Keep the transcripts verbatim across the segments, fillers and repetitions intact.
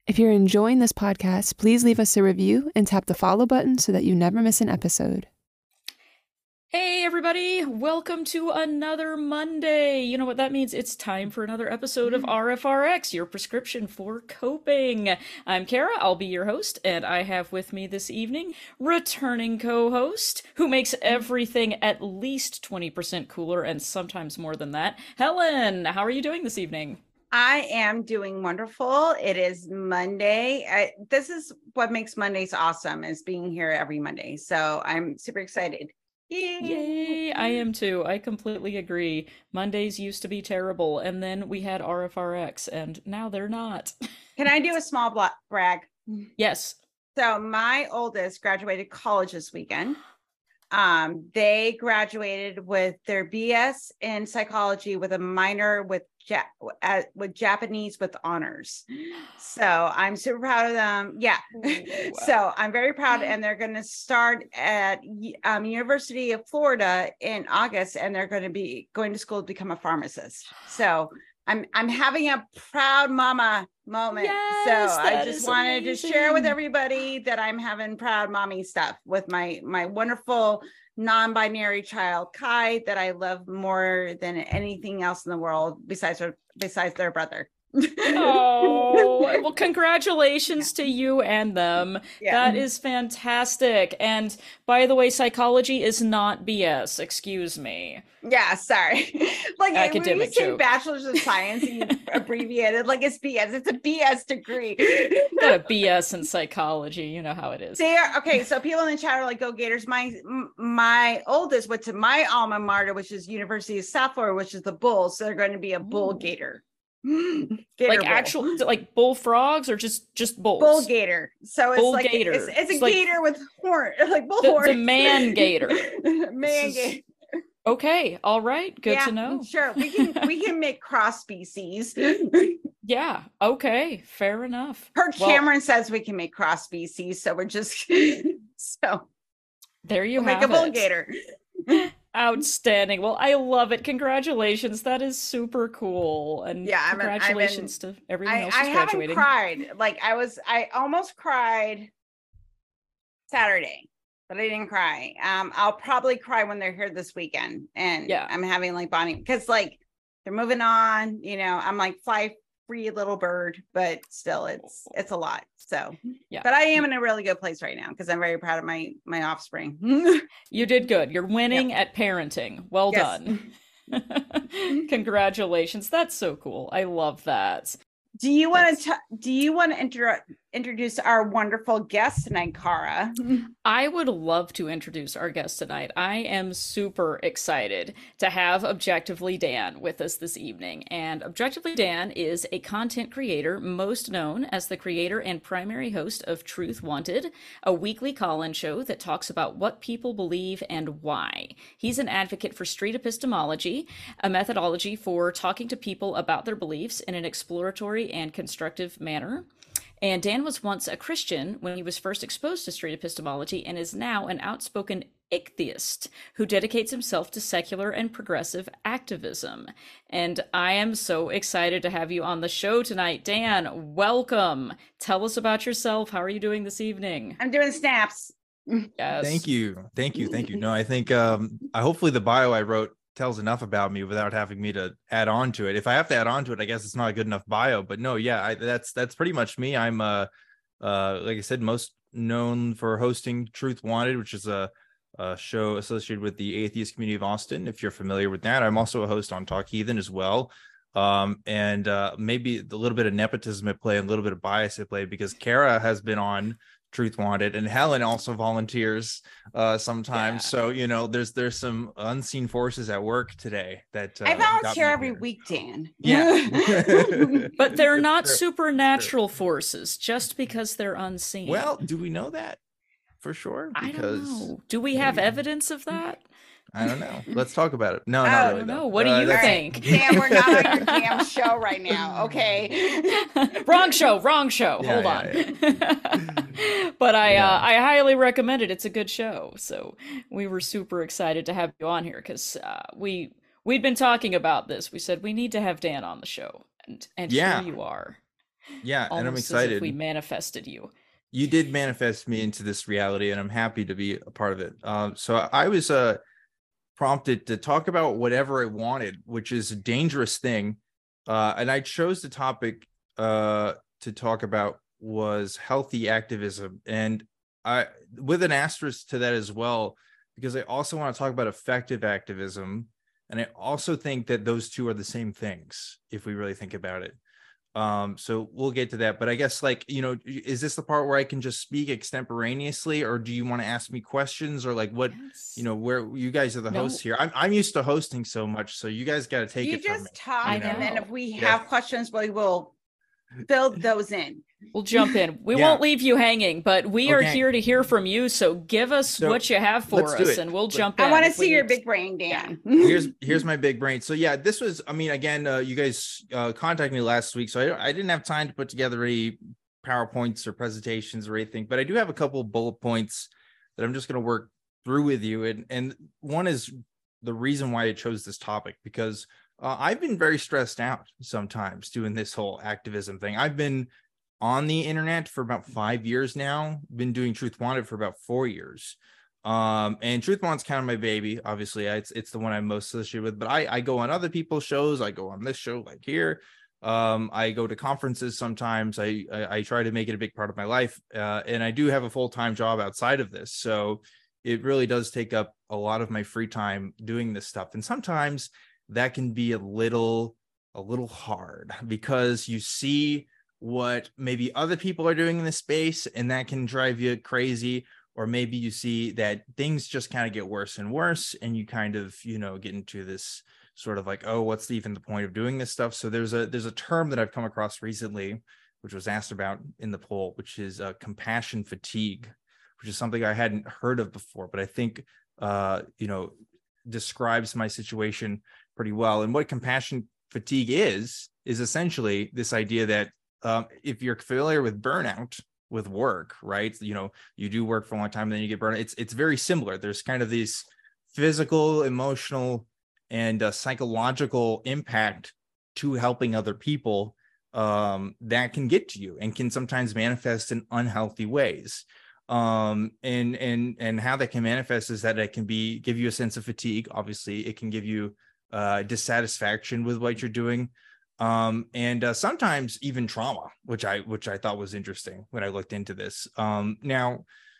If you're enjoying this podcast, please leave us a review and tap the follow button so that you never miss an episode. Hey everybody, welcome to another Monday. You know what that means? It's time for another episode of R F R X, your prescription for coping. I'm Kara, I'll be your host, and I have with me this evening returning co-host who makes everything at least twenty percent cooler and sometimes more than that, Helen. How are you doing this evening? I am doing wonderful. It is Monday. I, this is what makes Mondays awesome, is being here every Monday. So I'm super excited. Yay! Yay! I am too. I completely agree. Mondays used to be terrible, and then we had R F R X, and now they're not. Can I do a small bla- brag? Yes. So my oldest graduated college this weekend. Um, they graduated with their B S in psychology with a minor with ja- uh, with Japanese with honors. So I'm super proud of them. Yeah. Wow. So I'm very proud, and they're going to start at um, University of Florida in August, and they're going to be going to school to become a pharmacist. So I'm I'm having a proud mama moment. Yes, so I just wanted amazing. to share with everybody that I'm having proud mommy stuff with my my wonderful non-binary child Kai, that I love more than anything else in the world besides her, besides their brother. Oh, well, congratulations to you and them. Yeah. That is fantastic. And by the way, psychology is not B S, excuse me. Yeah, sorry. Like academic when you say joke. Bachelor's of Science and you abbreviate it like it's B S, it's a B S degree. Got a B S in psychology, you know how it is. There, okay, so people in the chat are like, "Go Gators!" My my oldest went to my alma mater, which is University of South Florida, which is the Bulls. So they're going to be a Bull Ooh. Gator. Like Gator bull. actual, is it like bullfrogs or just just bulls? Bull gator. So it's Bull like gator. it's, it's a It's like gator with horn, like bull the, horn. the man gator. Man This is- gator. Okay, all right, good Yeah, to know. Sure, we can we can make cross species. Yeah, okay, fair enough. Her Well, Cameron says we can make cross species, so we're just so there you we'll have make a bull it. gator. Outstanding. Well, I love it. Congratulations. That is super cool. And Yeah, I'm in- I'm in- congratulations to everyone I, else I who's haven't graduating. cried. Like I was, I almost cried Saturday, but I didn't cry. Um, I'll probably cry when they're here this weekend, and Yeah. I'm having like bonding because like they're moving on. You know, I'm like fly free little bird, but still, it's it's a lot. So Yeah. but I am in a really good place right now because I'm very proud of my my offspring. You did good. You're winning at parenting. Well Yes. done. Congratulations. That's so cool. I love that. Do you want That's- to do you want to inter- introduce our wonderful guest tonight, Kara? I would love to introduce our guest tonight. I am super excited to have Objectively Dan with us this evening. And Objectively Dan is a content creator most known as the creator and primary host of Truth Wanted, a weekly call-in show that talks about what people believe and why. He's an advocate for street epistemology, a methodology for talking to people about their beliefs in an exploratory and constructive manner. And Dan was once a Christian when he was first exposed to street epistemology and is now an outspoken atheist who dedicates himself to secular and progressive activism. And I am so excited to have you on the show tonight. Dan, welcome. Tell us about yourself. How are you doing this evening? I'm doing snaps. Yes. Thank you. Thank you. Thank you. No, I think um, I hopefully the bio I wrote tells enough about me without having me to add on to it. If I have to add on to it, I guess it's not a good enough bio, but no, yeah, I, that's, that's pretty much me. I'm, uh, uh, like I said, most known for hosting Truth Wanted, which is a, a show associated with the atheist community of Austin. If you're familiar with that, I'm also a host on Talk Heathen as well. Um, and, uh, maybe a little bit of nepotism at play and a little bit of bias at play because Kara has been on Truth Wanted, and Helen also volunteers uh sometimes. Yeah. So you know, there's there's some unseen forces at work today that uh, I got volunteer me every here. week, Dan. Yeah. But they're not Sure. supernatural forces just because they're unseen. Well, do we know that for sure? I Because don't know. Do we have maybe. evidence of that? I don't know. Let's talk about it. No, Oh, not I really. don't though. know. What do Uh, you that's- think? Dan, we're not on your damn show right now, okay? Wrong show, wrong show. Yeah, Hold yeah, on. But I Yeah. uh, I highly recommend it. It's a good show. So we were super excited to have you on here because uh, we we'd been talking about this. We said we need to have Dan on the show, and and Yeah. here you are. Yeah, and I'm Almost as if we excited. manifested you. You did manifest me into this reality, and I'm happy to be a part of it. Um, so I was uh, prompted to talk about whatever I wanted, which is a dangerous thing. Uh, and I chose the topic uh, to talk about was healthy activism. And I, with an asterisk to that as well, because I also want to talk about effective activism. And I also think that those two are the same things, if we really think about it. Um, so we'll get to that, but I guess, like, you know, is this the part where I can just speak extemporaneously, or do you want to ask me questions, or like what, Yes. you know, where you guys are the No. hosts here? I'm, I'm used to hosting so much, so you guys got to take You it from just me. talk, I and then know. if we Yeah. have questions, we will fill those in. We'll jump in. We Yeah. won't leave you hanging, but we are Okay. here to hear from you. So give us So, what you have for let's do us, it. and we'll Let- jump in. I want to if we see your need- big brain, Dan. here's here's my big brain. So yeah, this was, I mean, again, uh, you guys uh, contacted me last week, so I, I didn't have time to put together any PowerPoints or presentations or anything, but I do have a couple of bullet points that I'm just going to work through with you. And and one is the reason why I chose this topic, because uh, I've been very stressed out sometimes doing this whole activism thing. I've been on the internet for about five years now, been doing Truth Wanted for about four years. Um, and Truth Wanted's kind of my baby. Obviously, it's it's the one I'm most associated with, but I, I go on other people's shows. I go on this show like here. Um, I go to conferences sometimes. I, I, I try to make it a big part of my life. Uh, and I do have a full-time job outside of this. So it really does take up a lot of my free time doing this stuff. And sometimes that can be a little, a little hard, because you see what maybe other people are doing in this space, and that can drive you crazy. Or maybe you see that things just kind of get worse and worse, and you kind of, you know, get into this sort of like, oh, what's even the point of doing this stuff? So there's a there's a term that I've come across recently, which was asked about in the poll, which is uh, compassion fatigue, which is something I hadn't heard of before, but I think, uh, you know, describes my situation pretty well. And what compassion fatigue is, is essentially this idea that um, if you're familiar with burnout, with work, right? You know, you do work for a long time, and then you get burned out. It's it's very similar. There's kind of these physical, emotional, and uh, psychological impact to helping other people um, that can get to you and can sometimes manifest in unhealthy ways. Um, and and and how that can manifest is that it can be give you a sense of fatigue. Obviously, it can give you uh, dissatisfaction with what you're doing. Um, and uh, sometimes even trauma, which I which I thought was interesting when I looked into this. Um, now,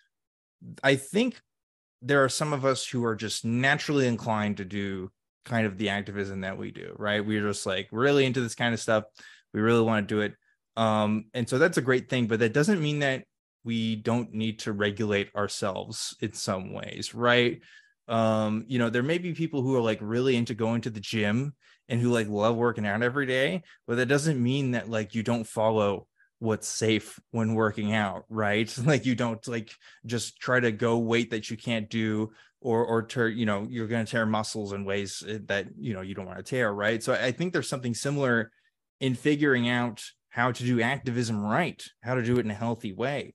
I think there are some of us who are just naturally inclined to do kind of the activism that we do, right? We're just like really into this kind of stuff. We really want to do it. Um, and so that's a great thing, but that doesn't mean that we don't need to regulate ourselves in some ways, right? Um, you know, there may be people who are like really into going to the gym and who like love working out every day, but that doesn't mean that like you don't follow what's safe when working out, right? Like you don't like just try to go weight that you can't do, or or tear, you know, you're going to tear muscles in ways that, you know, you don't want to tear, right? So I think there's something similar in figuring out how to do activism right, how to do it in a healthy way.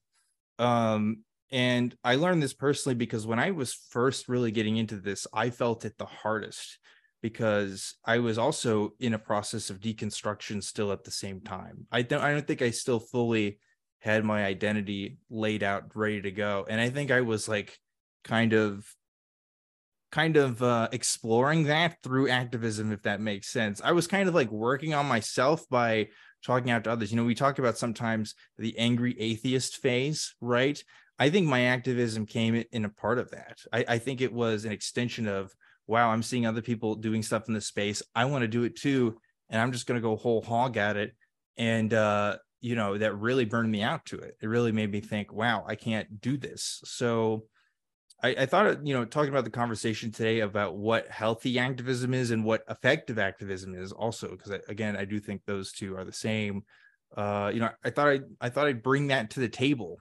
Um, and I learned this personally because when I was first really getting into this, I felt it the hardest, because I was also in a process of deconstruction still at the same time. I don't, I don't think I still fully had my identity laid out, ready to go. And I think I was like kind of, kind of uh, exploring that through activism, if that makes sense. I was kind of like working on myself by talking out to others. You know, we talk about sometimes the angry atheist phase, right? I think my activism came in a part of that. I, I think it was an extension of, wow, I'm seeing other people doing stuff in this space. I want to do it too. And I'm just going to go whole hog at it. And, uh, you know, that really burned me out to it. It really made me think, wow, I can't do this. So I, I thought, you know, talking about the conversation today about what healthy activism is and what effective activism is also, because I, again, I do think those two are the same. Uh, you know, I thought I, I thought I'd bring that to the table.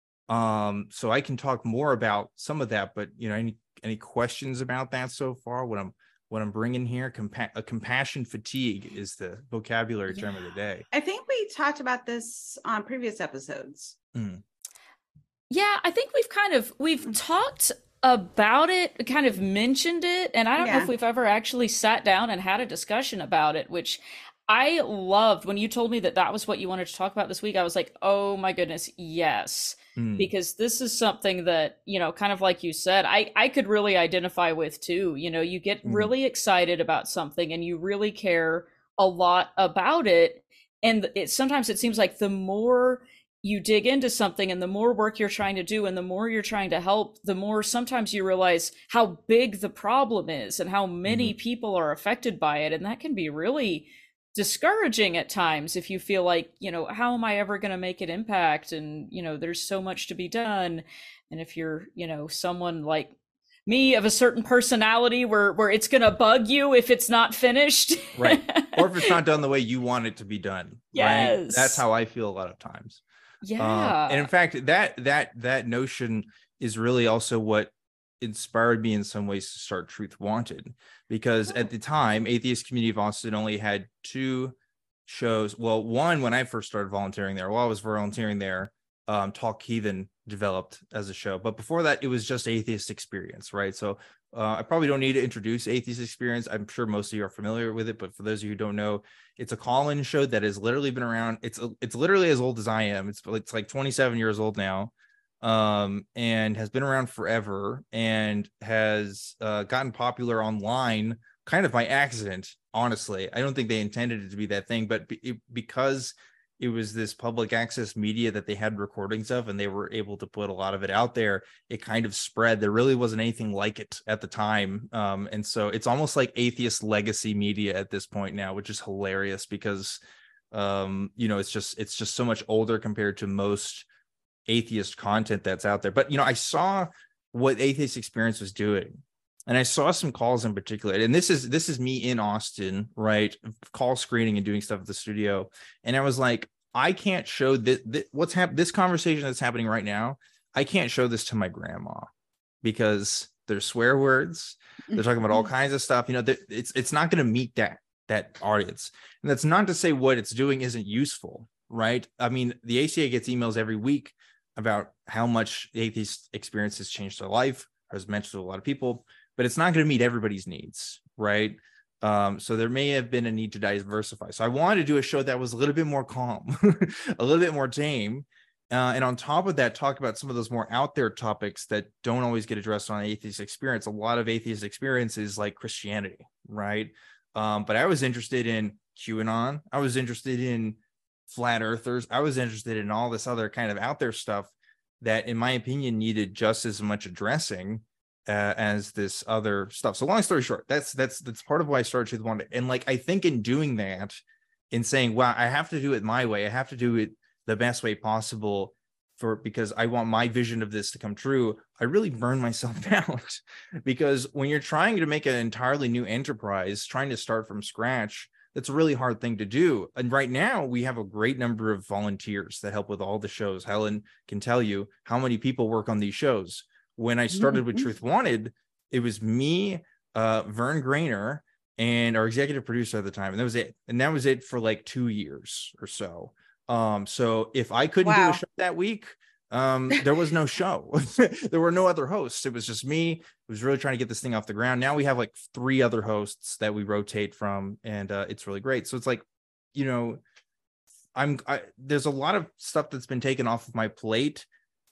Um, so I can talk more about some of that, but, you know, any, any questions about that so far? What I'm, what I'm bringing here, compa- a compassion fatigue is the vocabulary term Yeah. of the day. I think we talked about this on previous episodes. Mm. Yeah, I think we've kind of we've talked about it, kind of mentioned it, and I don't know Yeah. if we've ever actually sat down and had a discussion about it, which I loved when you told me that that was what you wanted to talk about this week. I was like, oh my goodness, yes. Mm, Because this is something that, you know, kind of like you said, I, I could really identify with too. You know, you get mm, really excited about something and you really care a lot about it. And it sometimes it seems like the more you dig into something and the more work you're trying to do and the more you're trying to help, the more sometimes you realize how big the problem is and how many mhm. people are affected by it. And that can be really discouraging at times if you feel like, you know, how am I ever going to make an impact? And, you know, there's so much to be done. And if you're, you know, someone like me of a certain personality where where it's going to bug you if it's not finished. Right. Or if it's not done the way you want it to be done, right? That's Yes. how I feel a lot of times. Um, and in Yeah. fact, that that that notion is really also what inspired me in some ways to start Truth Wanted, because at Oh. the time, Atheist Community of Austin only had two shows. Well, one when I first started volunteering there, while I was volunteering there, um, Talk Heathen developed as a show. But before that, it was just Atheist Experience, right? So uh, I probably don't need to introduce Atheist Experience. I'm sure most of you are familiar with it, but for those of you who don't know, it's a call-in show that has literally been around. It's it's literally as old as I am. It's it's like twenty-seven years old now, um, and has been around forever, and has uh, gotten popular online kind of by accident. Honestly, I don't think they intended it to be that thing, but be, it, because it was this public access media that they had recordings of, and they were able to put a lot of it out there, it kind of spread. There really wasn't anything like it at the time. Um, and so it's almost like atheist legacy media at this point now, which is hilarious because, um, you know, it's just, it's just so much older compared to most atheist content that's out there. But, you know, I saw what Atheist Experience was doing, and I saw some calls in particular, and this is this is me in Austin, right? Call screening and doing stuff at the studio. And I was like, I can't show this, this what's happening, this conversation that's happening right now. I can't show this to my grandma because there's swear words. They're talking about all kinds of stuff. You know, that it's it's not going to meet that that audience. And that's not to say what it's doing isn't useful, right? I mean, the A C A gets emails every week about how much the Atheist Experience has changed their life, has mentioned to a lot of people, but it's not going to meet everybody's needs, right? Um, so there may have been a need to diversify. So I wanted to do a show that was a little bit more calm, a little bit more tame. Uh, and on top of that, talk about some of those more out there topics that don't always get addressed on Atheist Experience. A lot of Atheist Experience is like Christianity, right? Um, but I was interested in QAnon. I was interested in flat earthers. I was interested in all this other kind of out there stuff that, in my opinion, needed just as much addressing uh, as this other stuff. So long story short, that's that's that's part of why I started Truth Wanted. And like, I think in doing that, in saying, wow, I have to do it my way, I have to do it the best way possible for, because I want my vision of this to come true, I really burned myself out. Because when you're trying to make an entirely new enterprise, trying to start from scratch, that's a really hard thing to do. And right now we have a great number of volunteers that help with all the shows. Helen can tell you how many people work on these shows. When I started with Truth Wanted, it was me, uh, Vern Grainer, and our executive producer at the time. And that was it. And that was it for like two years or so. Um, so if I couldn't Wow. do a show that week, um, there was no show. There were no other hosts. It was just me. It was really trying to get this thing off the ground. Now we have like three other hosts that we rotate from, and uh, it's really great. So it's like, you know, I'm I, there's a lot of stuff that's been taken off of my plate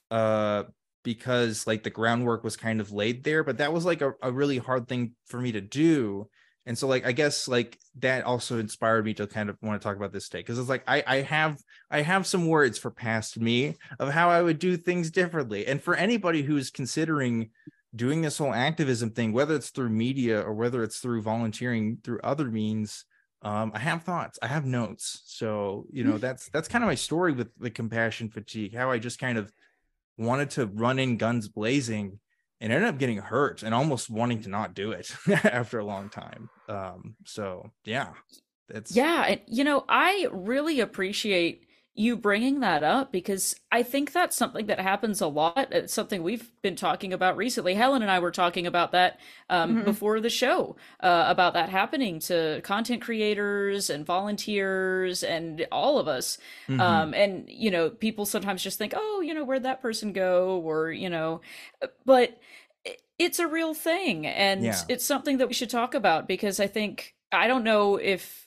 uh, because like the groundwork was kind of laid there, but that was like a, a really hard thing for me to do. And so like, I guess like that also inspired me to kind of want to talk about this today. Cause it's like, I, I have, I have some words for past me of how I would do things differently. And for anybody who's considering doing this whole activism thing, whether it's through media or whether it's through volunteering through other means, um, I have thoughts, I have notes. So, you know, that's, that's kind of my story with the compassion fatigue, how I just kind of wanted to run in guns blazing and ended up getting hurt and almost wanting to not do it after a long time. Um, so yeah, that's Yeah, and you know, I really appreciate you bringing that up because I think that's something that happens a lot. It's something we've been talking about recently. Helen and I were talking about that um, Mhm. before the show, uh, about that happening to content creators and volunteers and all of us. Mhm. Um, and, you know, people sometimes just think, oh, you know, where'd that person go? Or, you know, but i- it's a real thing. And yeah. it's something that we should talk about because I think, I don't know if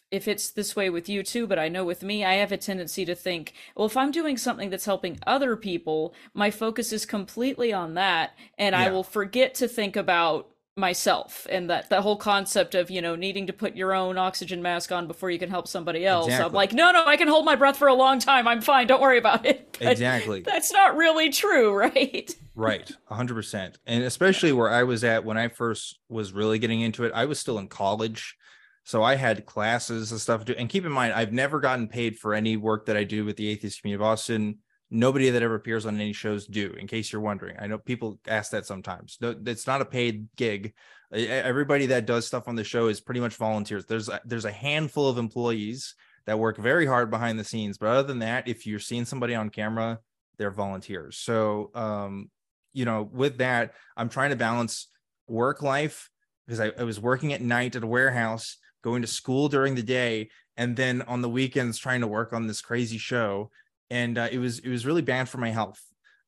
if it's this way with you too, but I know with me, I have a tendency to think, well, if I'm doing something that's helping other people, my focus is completely on that, and Yeah. I will forget to think about myself, and that the whole concept of, you know, needing to put your own oxygen mask on before you can help somebody else. Exactly. I'm like, no, no, I can hold my breath for a long time. I'm fine. Don't worry about it. But Exactly. that's not really true, right? Right, one hundred percent. And especially where I was at when I first was really getting into it, I was still in college. So I had classes and stuff to do. And keep in mind, I've never gotten paid for any work that I do with the Atheist Community of Austin. Nobody that ever appears on any shows do, in case you're wondering. I know people ask that sometimes. No, it's not a paid gig. Everybody that does stuff on the show is pretty much volunteers. There's a, there's a handful of employees that work very hard behind the scenes. But other than that, if you're seeing somebody on camera, they're volunteers. So, um, you know, with that, I'm trying to balance work life, because I, I was working at night at a warehouse, going to school during the day, and then on the weekends trying to work on this crazy show. And uh, it was it was really bad for my health.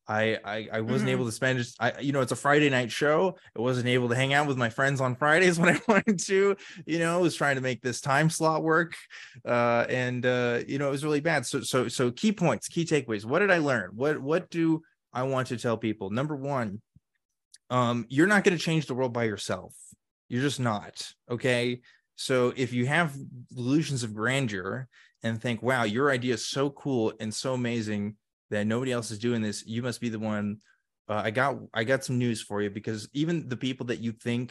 I I, I wasn't Mhm. able to spend, I, you know, it's a Friday night show. I wasn't able to hang out with my friends on Fridays when I wanted to. You know, I was trying to make this time slot work, uh, and uh, you know, it was really bad. So so so key points, key takeaways. What did I learn? What what do I want to tell people? Number one, um, you're not going to change the world by yourself. You're just not. Okay. So if you have delusions of grandeur and think, wow, your idea is so cool and so amazing that nobody else is doing this, you must be the one. Uh, I got, I got some news for you, because even the people that you think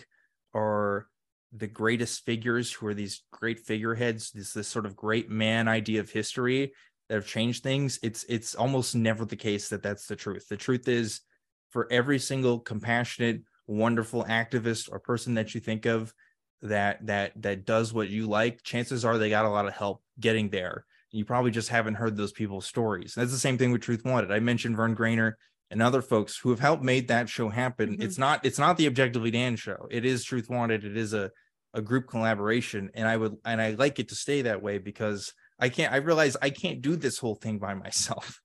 are the greatest figures, who are these great figureheads, this, this sort of great man idea of history that have changed things, it's, it's almost never the case that that's the truth. The truth is, for every single compassionate, wonderful activist or person that you think of that that that does what you like, chances are they got a lot of help getting there. You probably just haven't heard those people's stories. That's the same thing with Truth Wanted. I mentioned Vern Grainer and other folks who have helped made that show happen. Mm-hmm. It's not it's not the Objectively Dan show. It is Truth Wanted. It is a a group collaboration, and I would and I like it to stay that way, because I can't, I realize I can't do this whole thing by myself.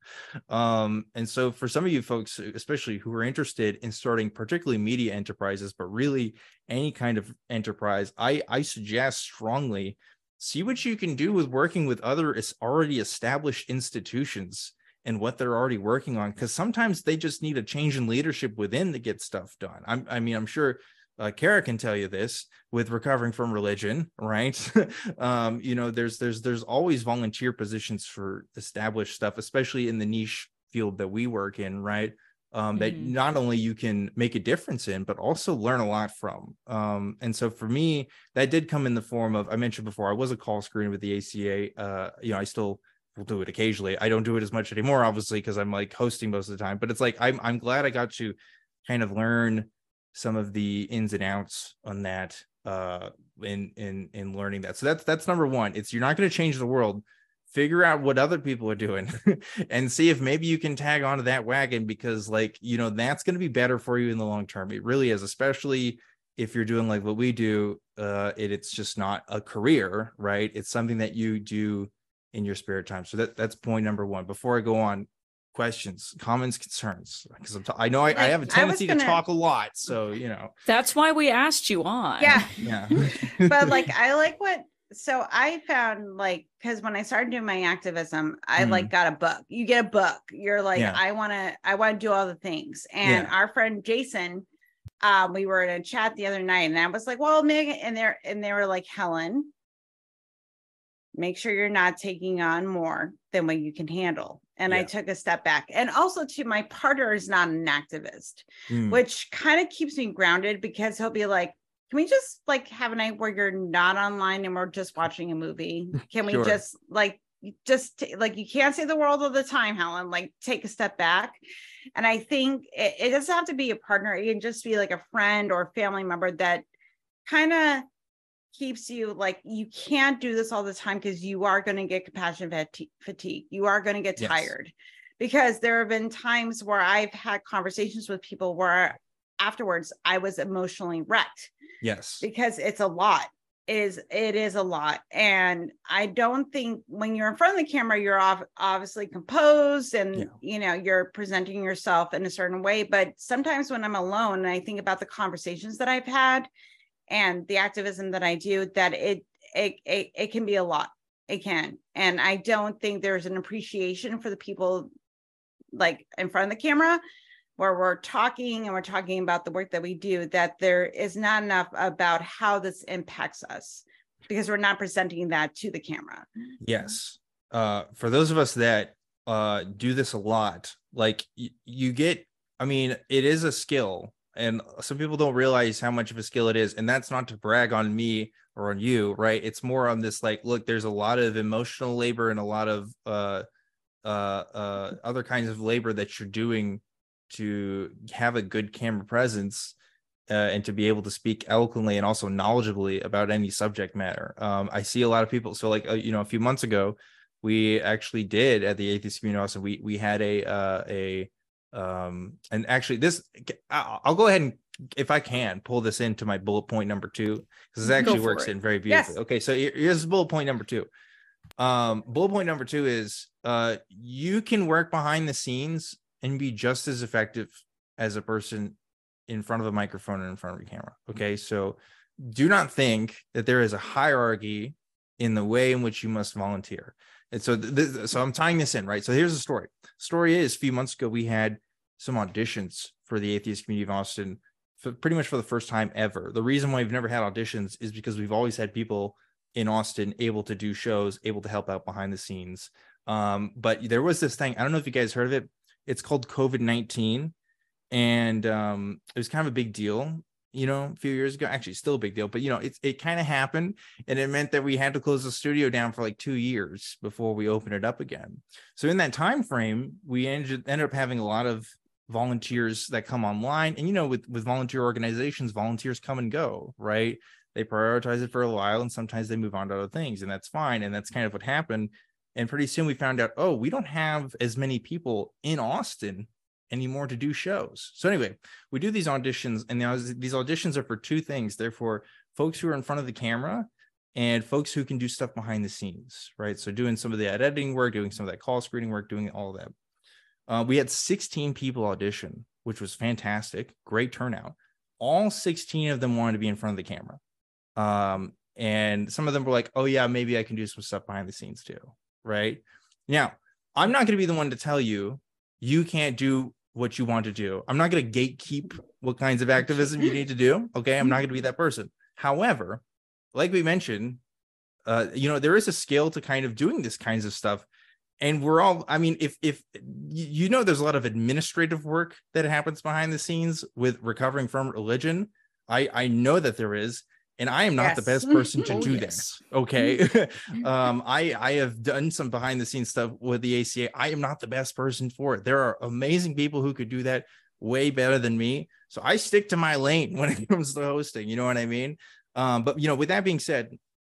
Um, and so for some of you folks, especially who are interested in starting particularly media enterprises, but really any kind of enterprise, I, I suggest strongly, see what you can do with working with other already established institutions and what they're already working on. Because sometimes they just need a change in leadership within to get stuff done. I'm, I mean, I'm sure Uh, Kara can tell you this with recovering from religion, right? um, you know, there's there's there's always volunteer positions for established stuff, especially in the niche field that we work in, right? Um, that Mhm. not only you can make a difference in, but also learn a lot from. Um, and so for me, that did come in the form of, I mentioned before, I was a call screener with the A C A. Uh, you know, I still will do it occasionally. I don't do it as much anymore, obviously, because I'm like hosting most of the time. But it's like I'm I'm glad I got to kind of learn some of the ins and outs on that uh in in in learning that. So that's that's number one. It's, you're not going to change the world. Figure out what other people are doing and see if maybe you can tag onto that wagon, because, like, you know, that's going to be better for you in the long term. It really is, especially if you're doing like what we do. Uh it, it's just not a career, right? It's something that you do in your spare time. So that that's point number one. Before I go on, questions, comments, concerns, because I'm t- I know I, Like, I have a tendency gonna... to talk a lot, so you know that's why we asked you on. Yeah, yeah. But like, I like what. So I found, like, because when I started doing my activism, I Mm. like got a book. You get a book. You're like, Yeah. I want to, I want to do all the things. And Yeah. our friend Jason, um, we were in a chat the other night, and I was like, well, Megan, and they're and they were like, Helen, make sure you're not taking on more than what you can handle. And Yeah. I took a step back. And also, too, my partner is not an activist, Mm. which kind of keeps me grounded, because he'll be like, can we just like have a night where you're not online and we're just watching a movie? Can we Sure. just like, just t- like, you can't see the world all the time, Helen, like take a step back. And I think it, it doesn't have to be a partner. It can just be like a friend or a family member that kind of keeps you, like, you can't do this all the time, because you are going to get compassion fati- fatigue. You are going to get Yes. tired, because there have been times where I've had conversations with people where afterwards I was emotionally wrecked, Yes. because it's a lot. It is it is a lot. And I don't think when you're in front of the camera, you're off, obviously composed, and Yeah. you know, you're presenting yourself in a certain way. But sometimes when I'm alone and I think about the conversations that I've had and the activism that I do, that it it, it, it can be a lot. It can. And I don't think there's an appreciation for the people like in front of the camera where we're talking and we're talking about the work that we do, that there is not enough about how this impacts us because we're not presenting that to the camera. Yes. Uh, for those of us that uh, do this a lot, like y- you get, I mean, it is a skill and some people don't realize how much of a skill it is. And that's not to brag on me or on you, right? It's more on this, like, look, there's a lot of emotional labor and a lot of uh, uh, uh, other kinds of labor that you're doing to have a good camera presence uh, and to be able to speak eloquently and also knowledgeably about any subject matter. Um, I see a lot of people. So like, uh, you know, a few months ago, we actually did at the Atheist Community Austin, we, we had a, uh, a, um, and actually this, I'll go ahead and, if I can, pull this into my bullet point number two, because this actually works it. in very beautifully. Yes. Okay. So here's bullet point number two. Um, bullet point number two is, uh, you can work behind the scenes and be just as effective as a person in front of a microphone and in front of a camera. Okay. So do not think that there is a hierarchy in the way in which you must volunteer. And so, th- so I'm tying this in, right? So here's the story. Story is a few months ago, we had some auditions for the Atheist Community of Austin for pretty much for the first time ever. The reason why we've never had auditions is because we've always had people in Austin able to do shows, able to help out behind the scenes. Um, but there was this thing, I don't know if you guys heard of it. It's called COVID nineteen. And um, it was kind of a big deal, you know, a few years ago, actually still a big deal, but you know, it, it kind of happened and it meant that we had to close the studio down for like two years before we opened it up again. So in that time frame, we ended, ended up having a lot of volunteers that come online. And, you know, with, with volunteer organizations, volunteers come and go, right? They prioritize it for a while and sometimes they move on to other things, and that's fine. And that's kind of what happened. And pretty soon we found out, oh, we don't have as many people in Austin anymore to do shows. So anyway, we do these auditions, and these auditions are for two things. They're for folks who are in front of the camera and folks who can do stuff behind the scenes, right? So doing some of the editing work, doing some of that call screening work, doing all of that. Uh, we had sixteen people audition, which was fantastic. Great turnout. All sixteen of them wanted to be in front of the camera. Um, and some of them were like, oh yeah, maybe I can do some stuff behind the scenes too, right? Now, I'm not going to be the one to tell you, you can't do what you want to do. I'm not going to gatekeep what kinds of activism you need to do. Okay. I'm not going to be that person. However, like we mentioned, uh, you know, there is a skill to kind of doing this kinds of stuff. And we're all, I mean, if, if you know, there's a lot of administrative work that happens behind the scenes with recovering from religion. I, I know that there is. And I am not yes. the best person to oh, do yes. this. Okay. um, I, I have done some behind the scenes stuff with the A C A. I am not the best person for it. There are amazing people who could do that way better than me. So I stick to my lane when it comes to hosting. You know what I mean? Um, but, you know, with that being said,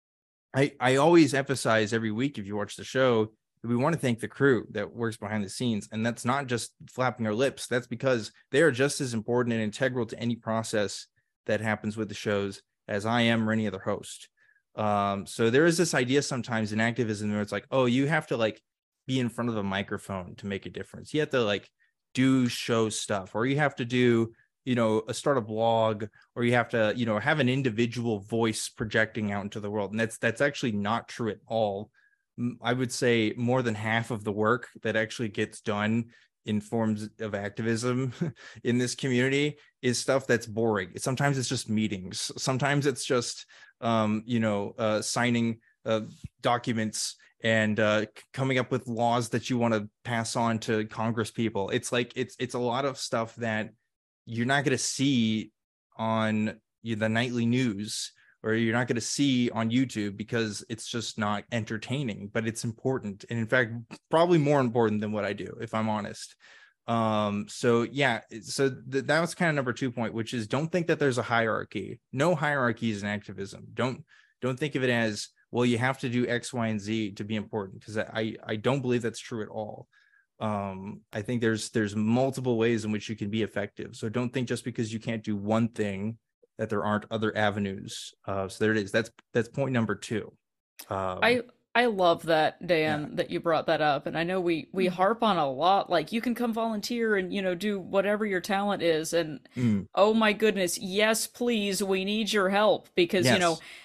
I, I always emphasize every week, if you watch the show, that we want to thank the crew that works behind the scenes. And that's not just flapping our lips. That's because they are just as important and integral to any process that happens with the shows as I am or any other host. Um, so there is this idea sometimes in activism where it's like, oh, you have to like be in front of a microphone to make a difference. You have to like do show stuff, or you have to do, you know, a start a blog, or you have to, you know, have an individual voice projecting out into the world. And that's, that's actually not true at all. I would say more than half of the work that actually gets done in forms of activism in this community is stuff that's boring. Sometimes it's just meetings. Sometimes it's just, um, you know, uh, signing uh, documents and uh, coming up with laws that you want to pass on to Congress people. It's like, it's, it's a lot of stuff that you're not going to see on the nightly news, or you're not going to see on YouTube, because it's just not entertaining, but it's important. And in fact, probably more important than what I do, if I'm honest. Um, so yeah, so th- that was kind of number two point, which is don't think that there's a hierarchy. No hierarchies in activism. Don't, don't think of it as, well, you have to do X, Y, and Z to be important, because I, I don't believe that's true at all. Um, I think there's, there's multiple ways in which you can be effective. So don't think just because you can't do one thing that there aren't other avenues. Uh, so there it is. That's that's point number two. Um, I I love that, Dan, yeah. that you brought that up. And I know we we harp on a lot, like you can come volunteer and, you know, do whatever your talent is. And mm. oh my goodness, yes, please, we need your help, because, yes. you know,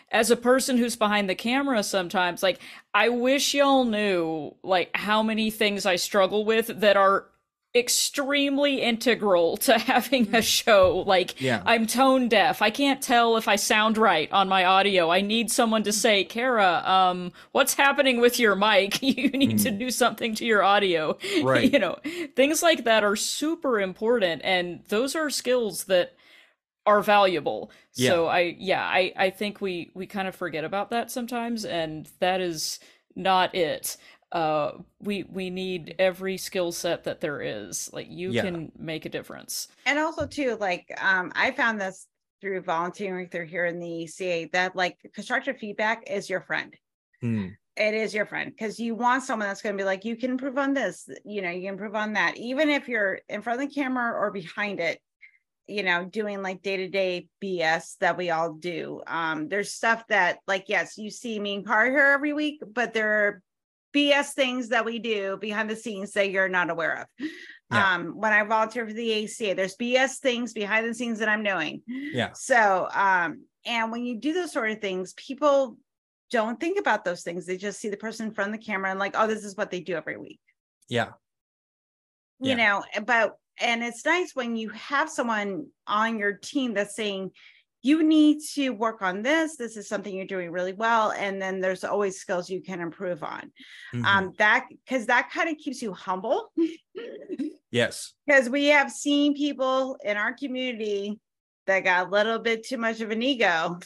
as a person who's behind the camera sometimes, like, I wish y'all knew like how many things I struggle with that are extremely integral to having a show. Like, Yeah. I'm tone deaf. I can't tell if I sound right on my audio. I need someone to say, Kara, um, what's happening with your mic? You need mm. to do something to your audio. Right. You know, things like that are super important. And those are skills that are valuable. Yeah. So I, yeah, I, I think we, we kind of forget about that sometimes. And that is not it. Uh, we we need every skill set that there is. Like, you yeah. can make a difference. And also too, like, um, I found this through volunteering through here in the E C A, that like constructive feedback is your friend. Mm. It is your friend, because you want someone that's going to be like, you can improve on this, you know, you can improve on that, even if you're in front of the camera or behind it, you know, doing like day-to-day B S that we all do. Um, there's stuff that, like, yes, you see me and Car here every week, but there are B S things that we do behind the scenes that you're not aware of. Yeah. Um, when I volunteer for the A C A, there's B S things behind the scenes that I'm doing. Yeah. So, um, and when you do those sort of things, people don't think about those things. They just see the person in front of the camera and like, oh, this is what they do every week. Yeah. You yeah. know, but, and it's nice when you have someone on your team that's saying, you need to work on this. This is something you're doing really well. And then there's always skills you can improve on. Mm-hmm. Um, that, because that kind of keeps you humble. Yes. Because we have seen people in our community that got a little bit too much of an ego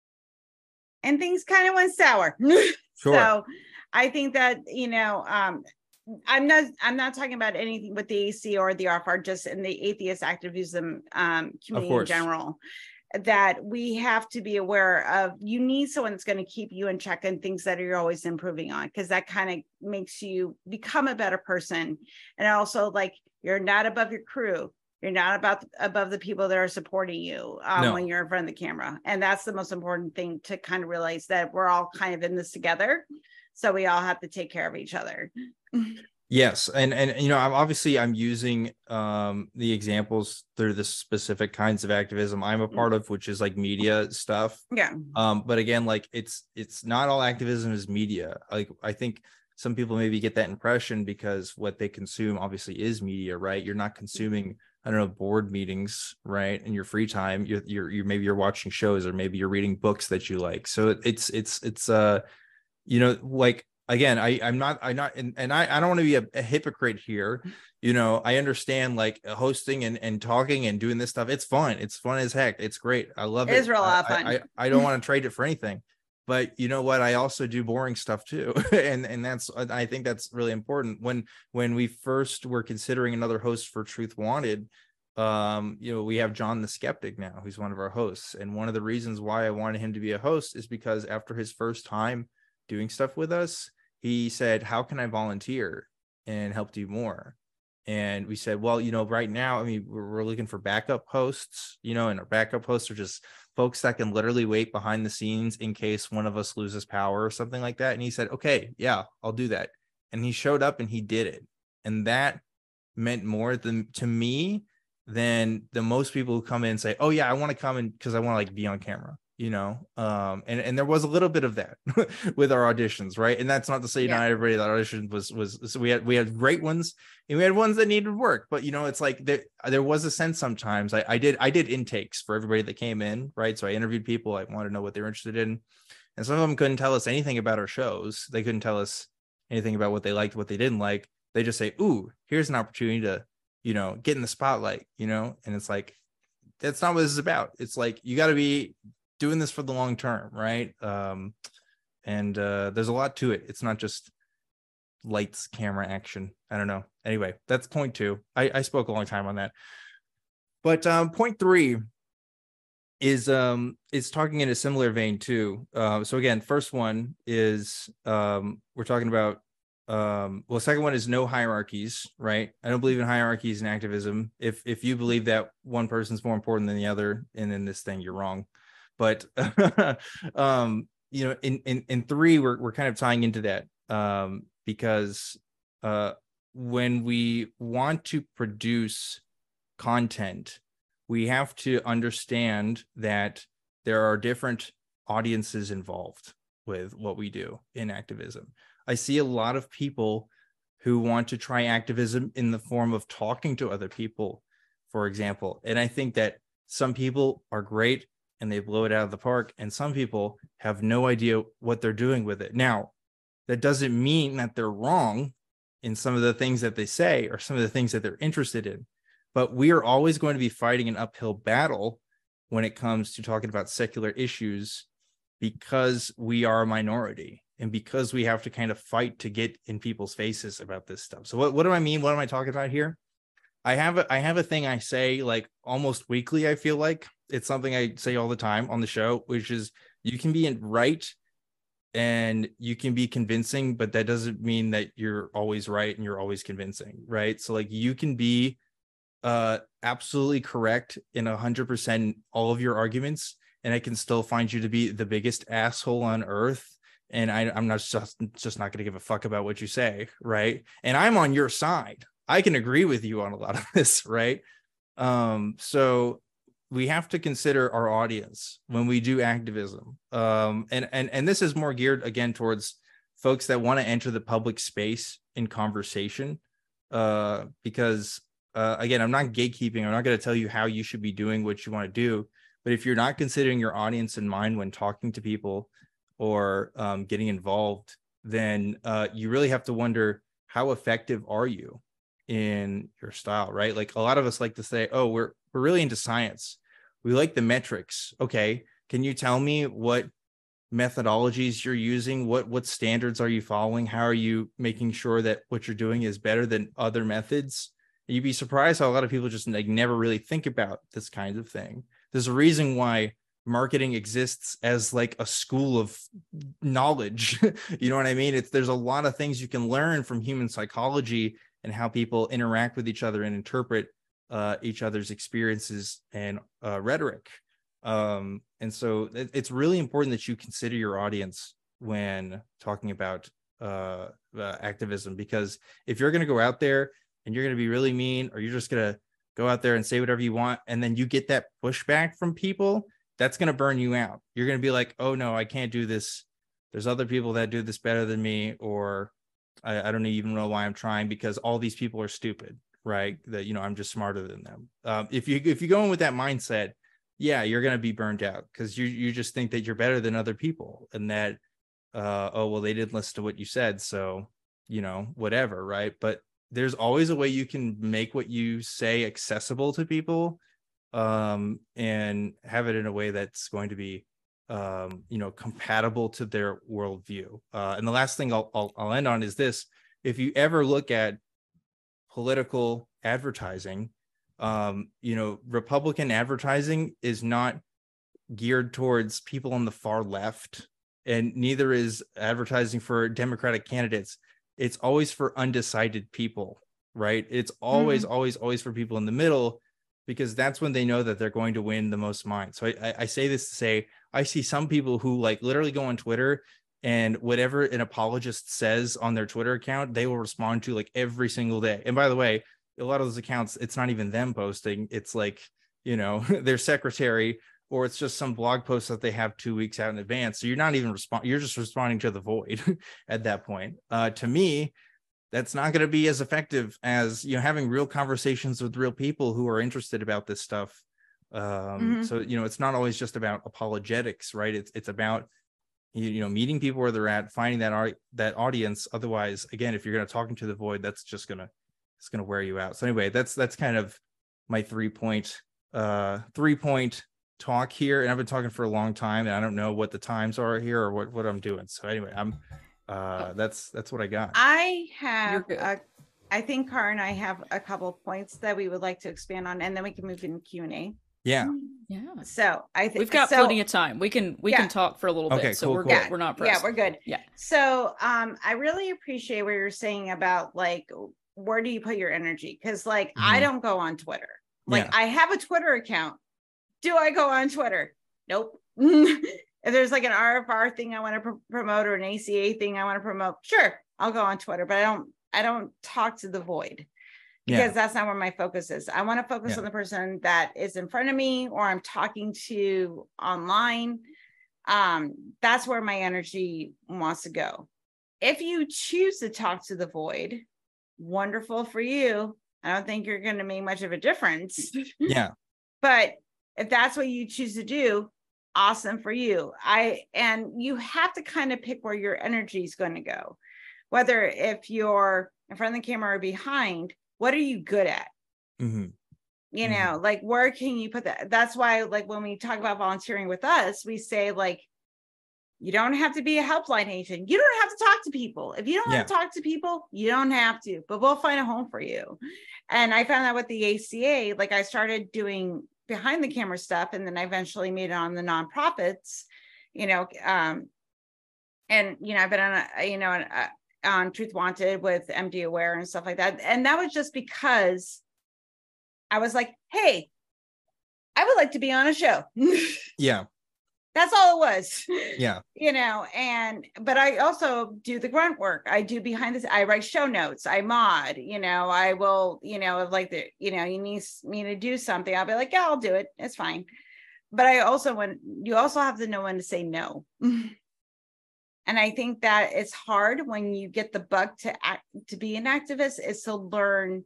and things kind of went sour. Sure. So I think that, you know, um, I'm not, I'm not talking about anything with the A C or the R F R, just in the atheist activism um, community in general. That we have to be aware of. You need someone that's going to keep you in check and things that you're always improving on, because that kind of makes you become a better person. And also, like, you're not above your crew. You're not about above the people that are supporting you um, no. when you're in front of the camera. And that's the most important thing to kind of realize, that we're all kind of in this together. So we all have to take care of each other. Yes. And, and, you know, I'm obviously I'm using um, the examples through the specific kinds of activism I'm a part of, which is like media stuff. Yeah. Um, but again, like it's, it's not all activism is media. Like, I think some people maybe get that impression because what they consume obviously is media, right? You're not consuming, I don't know, board meetings, right? In your free time, you're, you're, you're maybe you're watching shows, or maybe you're reading books that you like. So it's, it's, it's, uh, you know, like, again, I, I'm not, I'm not, and, and I, I don't want to be a, a hypocrite here. You know, I understand like hosting and, and talking and doing this stuff. It's fun. It's fun as heck. It's great. I love it. It's real lot of fun. I, I, I don't want to trade it for anything, but you know what? I also do boring stuff too. and, and that's, I think that's really important. When, when we first were considering another host for Truth Wanted, um, you know, we have John the Skeptic now, who's one of our hosts. And one of the reasons why I wanted him to be a host is because after his first time doing stuff with us, he said, how can I volunteer and help do more? And we said, well, you know, right now, I mean, we're, we're looking for backup hosts, you know, and our backup hosts are just folks that can literally wait behind the scenes in case one of us loses power or something like that. And he said, okay, yeah, I'll do that. And he showed up and he did it. And that meant more than to me than the most people who come in and say, oh yeah, I want to come in because I want to like be on camera. You know, um, and, and there was a little bit of that with our auditions, right? And that's not to say yeah. not everybody that auditioned was, was, so we had, we had great ones and we had ones that needed work, but you know, it's like there, there was a sense sometimes I, I did, I did intakes for everybody that came in, right? So I interviewed people, I wanted to know what they were interested in. And some of them couldn't tell us anything about our shows. They couldn't tell us anything about what they liked, what they didn't like. They just say, ooh, here's an opportunity to, you know, get in the spotlight, you know? And it's like, that's not what this is about. It's like, you got to be doing this for the long term, right? Um, and uh, there's a lot to it. It's not just lights, camera, action. I don't know. Anyway, that's point two. I, I spoke a long time on that. But um, point three is um, is talking in a similar vein too. Uh, so again, first one is um, we're talking about. Um, well, second one is no hierarchies, right? I don't believe in hierarchies in activism. If if you believe that one person's more important than the other, and in this thing, you're wrong. But, um, you know, in, in, in three, we're, we're kind of tying into that um, because uh, when we want to produce content, we have to understand that there are different audiences involved with what we do in activism. I see a lot of people who want to try activism in the form of talking to other people, for example. And I think that some people are great and they blow it out of the park, and some people have no idea what they're doing with it. Now, that doesn't mean that they're wrong in some of the things that they say or some of the things that they're interested in, but we are always going to be fighting an uphill battle when it comes to talking about secular issues, because we are a minority and because we have to kind of fight to get in people's faces about this stuff. So what, what do I mean? What am I talking about here? I have a, I have a thing I say like almost weekly. I feel like it's something I say all the time on the show, which is you can be in right and you can be convincing, but that doesn't mean that you're always right and you're always convincing, right? So like you can be uh, absolutely correct in a hundred percent all of your arguments, and I can still find you to be the biggest asshole on earth. And I, I'm not just, just not going to give a fuck about what you say, right? And I'm on your side. I can agree with you on a lot of this, right? Um, so we have to consider our audience when we do activism. Um, and, and, and this is more geared, again, towards folks that want to enter the public space in conversation. Uh, because, uh, again, I'm not gatekeeping. I'm not going to tell you how you should be doing what you want to do. But if you're not considering your audience in mind when talking to people or um, getting involved, then uh, you really have to wonder, how effective are you in your style, right? Like a lot of us like to say, oh, we're we're really into science. We like the metrics. Okay, can you tell me what methodologies you're using? What what standards are you following? How are you making sure that what you're doing is better than other methods? And you'd be surprised how a lot of people just like never really think about this kind of thing. There's a reason why marketing exists as like a school of knowledge. You know what I mean? It's there's a lot of things you can learn from human psychology and how people interact with each other and interpret uh, each other's experiences and uh, rhetoric. Um, and so it, it's really important that you consider your audience when talking about uh, uh, activism, because if you're going to go out there and you're going to be really mean, or you're just going to go out there and say whatever you want, and then you get that pushback from people, that's going to burn you out. You're going to be like, oh no, I can't do this. There's other people that do this better than me, or I, I don't even know why I'm trying, because all these people are stupid, right? That, you know, I'm just smarter than them. Um, if you, if you go in with that mindset, yeah, you're going to be burned out, because you, you just think that you're better than other people, and that, uh, oh, well, they didn't listen to what you said, so, you know, whatever. Right. But there's always a way you can make what you say accessible to people, um, and have it in a way that's going to be, um, you know, compatible to their worldview. Uh, and the last thing I'll, I'll, I'll end on is this. If you ever look at political advertising, um, you know, Republican advertising is not geared towards people on the far left, and neither is advertising for Democratic candidates. It's always for undecided people, right? It's always, mm-hmm. always, always for people in the middle, because that's when they know that they're going to win the most minds. So I, I say this to say, I see some people who like literally go on Twitter, and whatever an apologist says on their Twitter account, they will respond to like every single day. And by the way, a lot of those accounts, it's not even them posting. It's like, you know, their secretary, or it's just some blog post that they have two weeks out in advance. So you're not even respond. You're just responding to the void at that point. Uh, to me, that's not going to be as effective as, you know, having real conversations with real people who are interested about this stuff. Um, mm-hmm. So, you know, it's not always just about apologetics, right? It's, it's about, you, you know, meeting people where they're at, finding that art, that audience. Otherwise, again, if you're going to talk into the void, that's just going to, it's going to wear you out. So anyway, that's, that's kind of my three point, uh, three point talk here. And I've been talking for a long time, and I don't know what the times are here or what, what I'm doing. So anyway, I'm, uh, that's, that's what I got. I have, a, I think Cara and I have a couple of points that we would like to expand on, and then we can move into Q and A. Yeah. Yeah. So I think we've got so, plenty of time. We can, we yeah. can talk for a little okay, bit. So cool, we're cool. good. Yeah, we're not pressed. Yeah, we're good. Yeah. So um, I really appreciate what you're saying about like, where do you put your energy? Because like, mm-hmm. I don't go on Twitter. Like yeah. I have a Twitter account. Do I go on Twitter? Nope. If there's like an R F R thing I want to pr- promote, or an A C A thing I want to promote, sure, I'll go on Twitter, but I don't, I don't talk to the void, because yeah. that's not where my focus is. I want to focus yeah. on the person that is in front of me, or I'm talking to online. Um, that's where my energy wants to go. If you choose to talk to the void, wonderful for you. I don't think you're going to make much of a difference. Yeah. But if that's what you choose to do, awesome for you. I and you have to kind of pick where your energy is going to go. Whether if you're in front of the camera or behind, what are you good at? Mm-hmm. You know, mm-hmm. like where can you put that? That's why, like when we talk about volunteering with us, we say like, you don't have to be a helpline agent. You don't have to talk to people. If you don't Yeah. want to talk to people, you don't have to, but we'll find a home for you. And I found that with the A C A, like I started doing behind the camera stuff, and then I eventually made it on the nonprofits, you know, um, and, you know, I've been on, a, you know, on, uh, on Truth Wanted with M D Aware and stuff like that. And that was just because I was like, hey, I would like to be on a show. Yeah. That's all it was. Yeah. You know, and, but I also do the grunt work. I do behind this, I write show notes, I mod, you know, I will, you know, if like the, you know, you need me to do something, I'll be like, yeah, I'll do it. It's fine. But I also, when you also have to know when to say no. And I think that it's hard when you get the bug to act, to be an activist, is to learn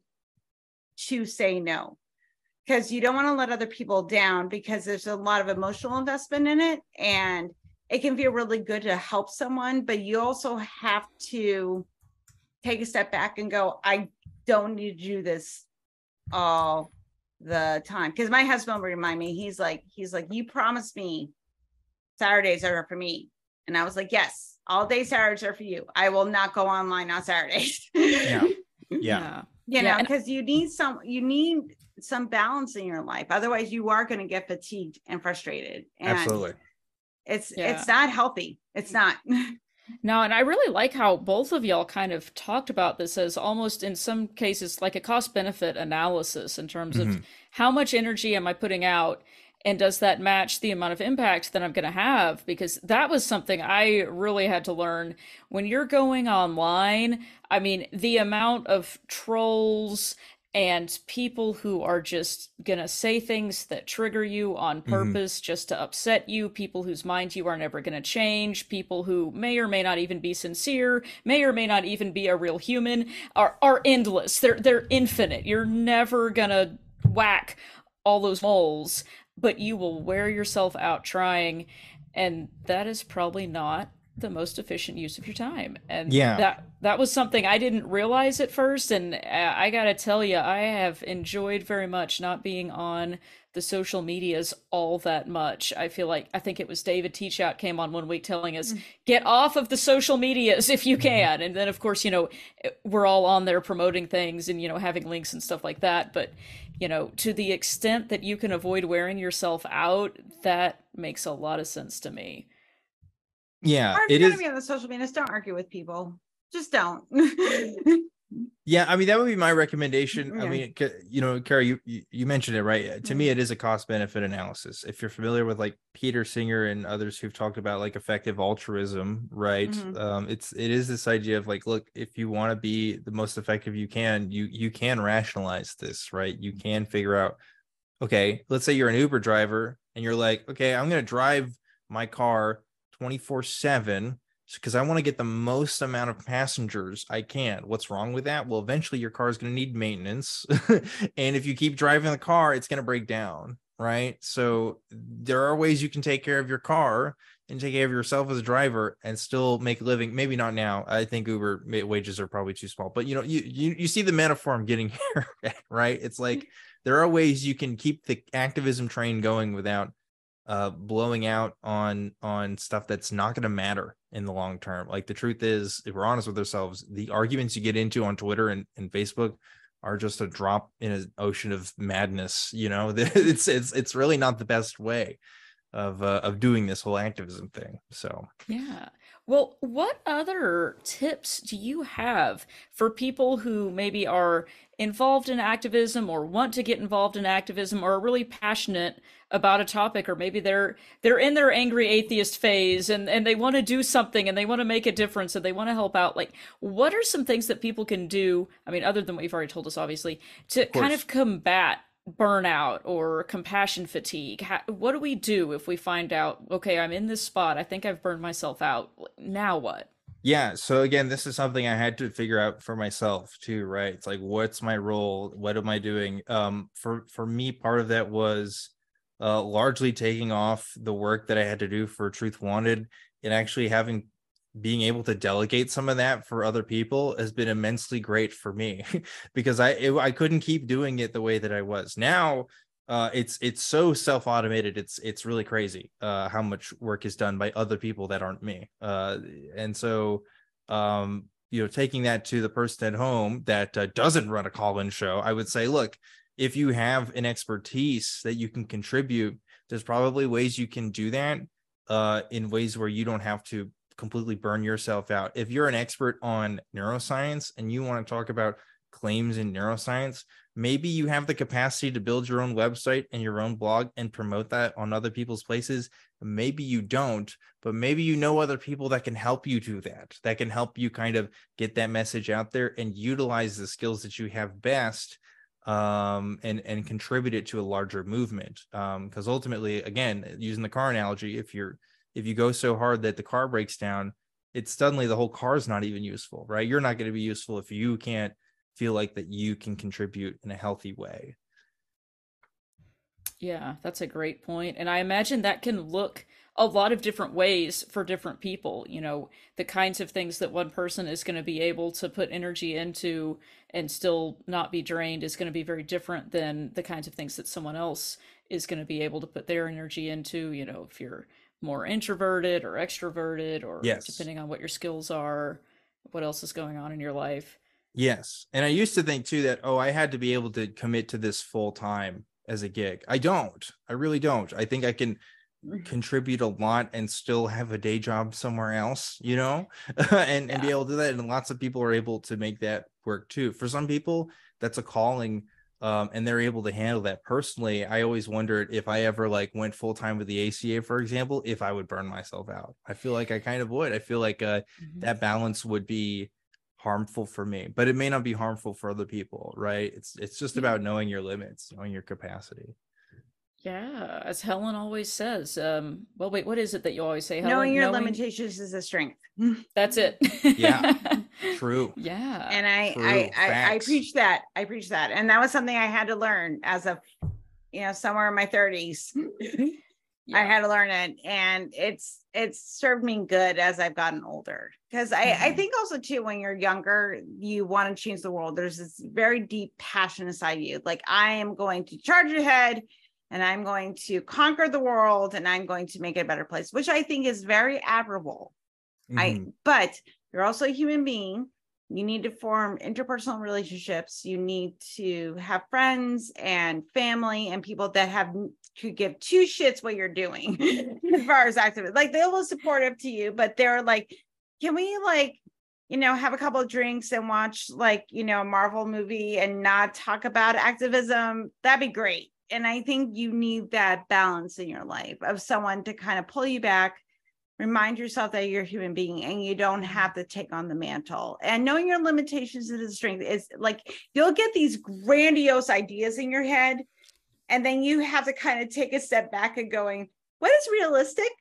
to say no. Because you don't want to let other people down, because there's a lot of emotional investment in it, and it can feel really good to help someone, but you also have to take a step back and go, I don't need to do this all the time. Because my husband will remind me, he's like, he's like, you promised me Saturdays are for me. And I was like, yes, all day Saturdays are for you. I will not go online on Saturdays. Yeah. Yeah. Yeah. You know, Yeah, and- because you need some, you need some balance in your life. Otherwise you are going to get fatigued and frustrated. And Absolutely. it's, Yeah. it's not healthy. It's not. No, and I really like how both of y'all kind of talked about this as almost in some cases like a cost benefit analysis in terms Mhm. of how much energy am I putting out, and does that match the amount of impact that I'm going to have? Because that was something I really had to learn when you're going online. I mean, the amount of trolls and people who are just gonna say things that trigger you on purpose mm-hmm. just to upset you, people whose mind you are never gonna change, people who may or may not even be sincere, may or may not even be a real human, are are endless. They're they're infinite. You're never gonna whack all those moles, but you will wear yourself out trying, and that is probably not the most efficient use of your time. And yeah, that that was something I didn't realize at first, and I gotta tell you, I have enjoyed very much not being on the social medias all that much. I feel like, I think it was David Teachout came on one week telling us, get off of the social medias if you can. And then of course, you know, we're all on there promoting things and, you know, having links and stuff like that. But, you know, to the extent that you can avoid wearing yourself out, that makes a lot of sense to me. Yeah, or if you're gonna be on the social media, don't argue with people. Just don't. Yeah, I mean, that would be my recommendation. Yeah. I mean, you know, Kara, you you mentioned it, right? To mm-hmm. me, it is a cost benefit analysis. If you're familiar with like Peter Singer and others who've talked about like effective altruism, right? Mm-hmm. Um, it's it is this idea of like, look, if you want to be the most effective you can, you you can rationalize this, right? You can figure out, okay, let's say you're an Uber driver and you're like, okay, I'm going to drive my car twenty-four seven because I want to get the most amount of passengers I can. What's wrong with that? Well, eventually your car is going to need maintenance. And if you keep driving the car, it's going to break down, right? So there are ways you can take care of your car and take care of yourself as a driver and still make a living. Maybe not now. I think Uber wages are probably too small, but you know, you you, you see the metaphor I'm getting here, right? It's like there are ways you can keep the activism train going without uh blowing out on on stuff that's not going to matter in the long term. Like the truth is, if we're honest with ourselves, the arguments you get into on Twitter and, and Facebook are just a drop in an ocean of madness. You know, it's it's it's really not the best way of uh, of doing this whole activism thing. So yeah. Well, what other tips do you have for people who maybe are involved in activism or want to get involved in activism or are really passionate about a topic, or maybe they're they're in their angry atheist phase and, and they want to do something and they want to make a difference and they want to help out? Like, what are some things that people can do? I mean, other than what you've already told us, obviously, to kind of combat burnout or compassion fatigue? How, what do we do if we find out, okay, I'm in this spot, I think I've burned myself out. Now what? Yeah. So again, this is something I had to figure out for myself too, right? It's like, what's my role? What am I doing? Um, for, for me, part of that was uh, largely taking off the work that I had to do for Truth Wanted, and actually having, being able to delegate some of that for other people has been immensely great for me because I, it, I couldn't keep doing it the way that I was. Now, uh, it's, it's so self-automated. It's, it's really crazy uh, how much work is done by other people that aren't me. Uh, and so, um, you know, taking that to the person at home that uh, doesn't run a call-in show, I would say, look, if you have an expertise that you can contribute, there's probably ways you can do that uh, in ways where you don't have to completely burn yourself out. If you're an expert on neuroscience and you want to talk about claims in neuroscience, maybe you have the capacity to build your own website and your own blog and promote that on other people's places. Maybe you don't, but maybe you know other people that can help you do that, that can help you kind of get that message out there and utilize the skills that you have best, um, and, and contribute it to a larger movement. Um, because ultimately, again, using the car analogy, if you're, if you go so hard that the car breaks down, it's suddenly the whole car is not even useful, right? You're not going to be useful if you can't feel like that you can contribute in a healthy way. Yeah, that's a great point. And I imagine that can look a lot of different ways for different people. You know, the kinds of things that one person is going to be able to put energy into and still not be drained is going to be very different than the kinds of things that someone else is going to be able to put their energy into. You know, if you're more introverted or extroverted, or Yes, depending on what your skills are, what else is going on in your life. Yes. And I used to think too that, oh, I had to be able to commit to this full time as a gig. I don't. I really don't. I think I can contribute a lot and still have a day job somewhere else, you know, and, Yeah. and be able to do that. And lots of people are able to make that work too. For some people, that's a calling, um, and they're able to handle that. Personally, I always wondered if I ever like went full time with the A C A, for example, if I would burn myself out. I feel like I kind of would. I feel like uh, Mhm. that balance would be harmful for me, but it may not be harmful for other people, right? It's it's just Yeah. about knowing your limits, knowing your capacity. Yeah, as Helen always says. Um, well, wait, what is it that you always say, Helen? Knowing your Knowing- limitations is a strength. That's it. Yeah. True. Yeah. And I, True. I, I, I Facts. preach that. I preach that. And that was something I had to learn as a, you know, somewhere in my thirties. I Yeah. had to learn it. And it's, it's served me good as I've gotten older. Because I, I Mhm. think also too, when you're younger, you want to change the world. There's this very deep passion inside you. Like, I am going to charge ahead and I'm going to conquer the world and I'm going to make it a better place, which I think is very admirable. I, Mhm. but you're also a human being. You need to form interpersonal relationships. You need to have friends and family and people that have could give two shits what you're doing as far as activities. Like, they'll be supportive to you, but they're like, can we like, you know, have a couple of drinks and watch like, you know, a Marvel movie and not talk about activism? That'd be great. And I think you need that balance in your life of someone to kind of pull you back, remind yourself that you're a human being and you don't have to take on the mantle. And knowing your limitations is a strength. Is like, you'll get these grandiose ideas in your head, and then you have to kind of take a step back and going, what is realistic?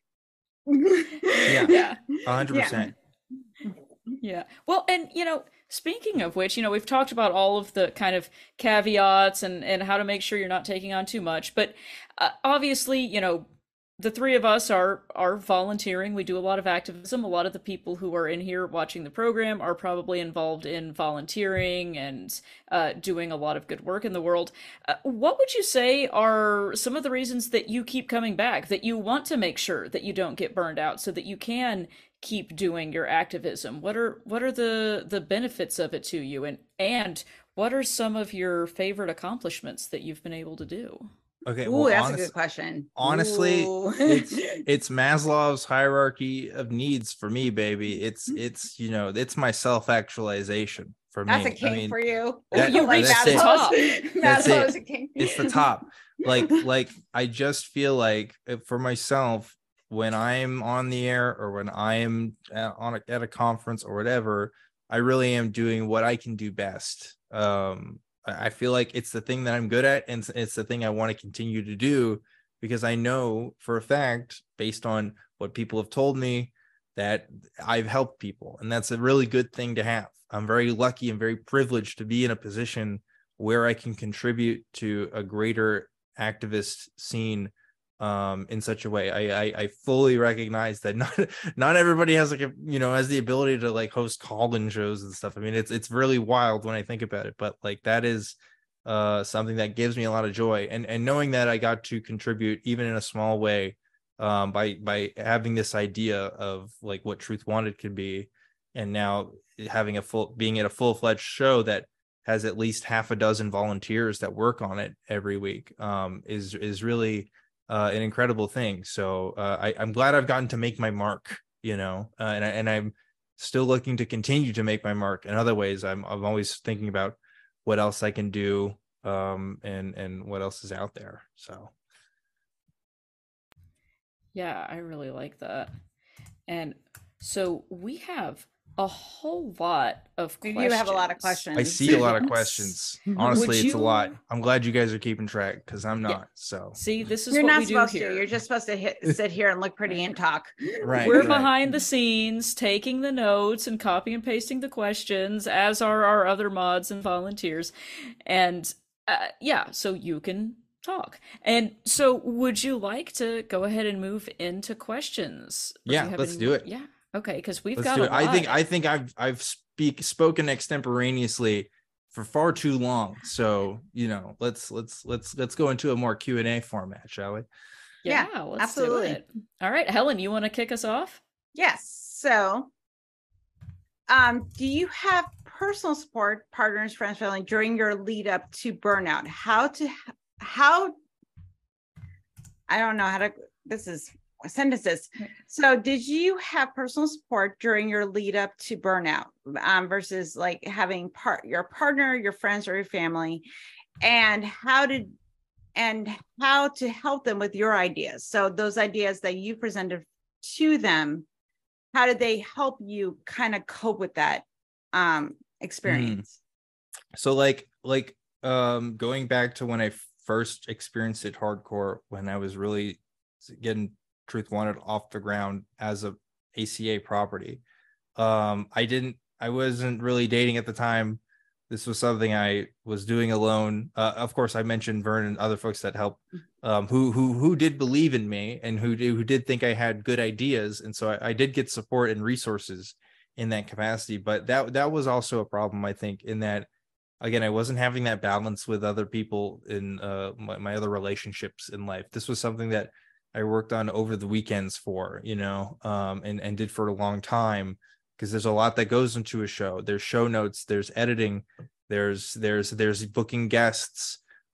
Yeah. Yeah. A hundred percent. Yeah. Well, and you know, speaking of which, you know, we've talked about all of the kind of caveats and and how to make sure you're not taking on too much, but uh, obviously, you know, the three of us are are volunteering. We do a lot of activism. A lot of the people who are in here watching the program are probably involved in volunteering and uh, doing a lot of good work in the world. Uh, what would you say are some of the reasons that you keep coming back, that you want to make sure that you don't get burned out, so that you can keep doing your activism? What are what are the the benefits of it to you, and and what are some of your favorite accomplishments that you've been able to do? Okay. Ooh, Well, that's honest, a good question. honestly, Ooh. it's it's Maslow's hierarchy of needs for me, baby. It's it's you know, it's my self-actualization for me. That's a king I mean, for you. that- you Like reached the top. That's it. Maslow's a king. It's the top. Like like I just feel like uh, for myself, when I'm on the air or when I am at, on a, at a conference or whatever, I really am doing what I can do best. Um, I I feel like it's the thing that I'm good at, and it's, it's the thing I want to continue to do, because I know for a fact, based on what people have told me, that I've helped people, and that's a really good thing to have. I'm very lucky and very privileged to be in a position where I can contribute to a greater activist scene um in such a way. I, I I fully recognize that not not everybody has like a, you know, has the ability to like host call-in shows and stuff. I mean, it's it's really wild when I think about it, but like that is uh something that gives me a lot of joy, and and knowing that I got to contribute even in a small way um by by having this idea of like what Truth Wanted could be, and now having a full being at a full-fledged show that has at least half a dozen volunteers that work on it every week um is is really Uh, an incredible thing. So uh, I, I'm glad I've gotten to make my mark, you know, uh, and I, and I'm still looking to continue to make my mark in other ways. I'm I'm always thinking about what else I can do, um, and and what else is out there. So Yeah, I really like that. And so we have a whole lot of We questions. do have a lot of questions. I see a lot of Yes. questions. Would Honestly, it's a you- lot. I'm glad you guys are keeping track, because I'm Yeah. not. So See, this is You're what not we do supposed here. to. You're just supposed to hit, sit here and look pretty and talk. right, We're right. behind the scenes taking the notes and copy and pasting the questions, as are our other mods and volunteers. And uh, yeah, so you can talk. And so would you like to go ahead and move into questions? Or do Yeah, you have let's any do more- it. Yeah. Okay, because we've Let's got do a it. lot. I think I think I've I've speak spoken extemporaneously for far too long. So, you know, let's let's let's let's go into a more Q and A format, shall we? Yeah, Yeah, let's absolutely. do it. All right, Helen, you want to kick us off? Yes. So, um, do you have personal support, partners, friends, family during your lead up to burnout? How to, how, I don't know how to, this is sentences. So, did you have personal support during your lead up to burnout um, versus like having part your partner, your friends, or your family? And how did, and how to help them with your ideas? So, those ideas that you presented to them, how did they help you kind of cope with that um experience? So like like um going back to when I first experienced it hardcore, when I was really getting Truth Wanted off the ground as a A C A property. Um I didn't I wasn't really dating at the time. This was something I was doing alone. Uh, of course, I mentioned Vern and other folks that helped, um, who who who did believe in me and who who did think I had good ideas, and so I, I did get support and resources in that capacity. But that that was also a problem, I think, in that again, I wasn't having that balance with other people in uh, my, my other relationships in life. This was something that I worked on over the weekends for, you know, um, and and did for a long time. Because there's a lot that goes into a show. There's show notes, there's editing, there's there's there's booking guests,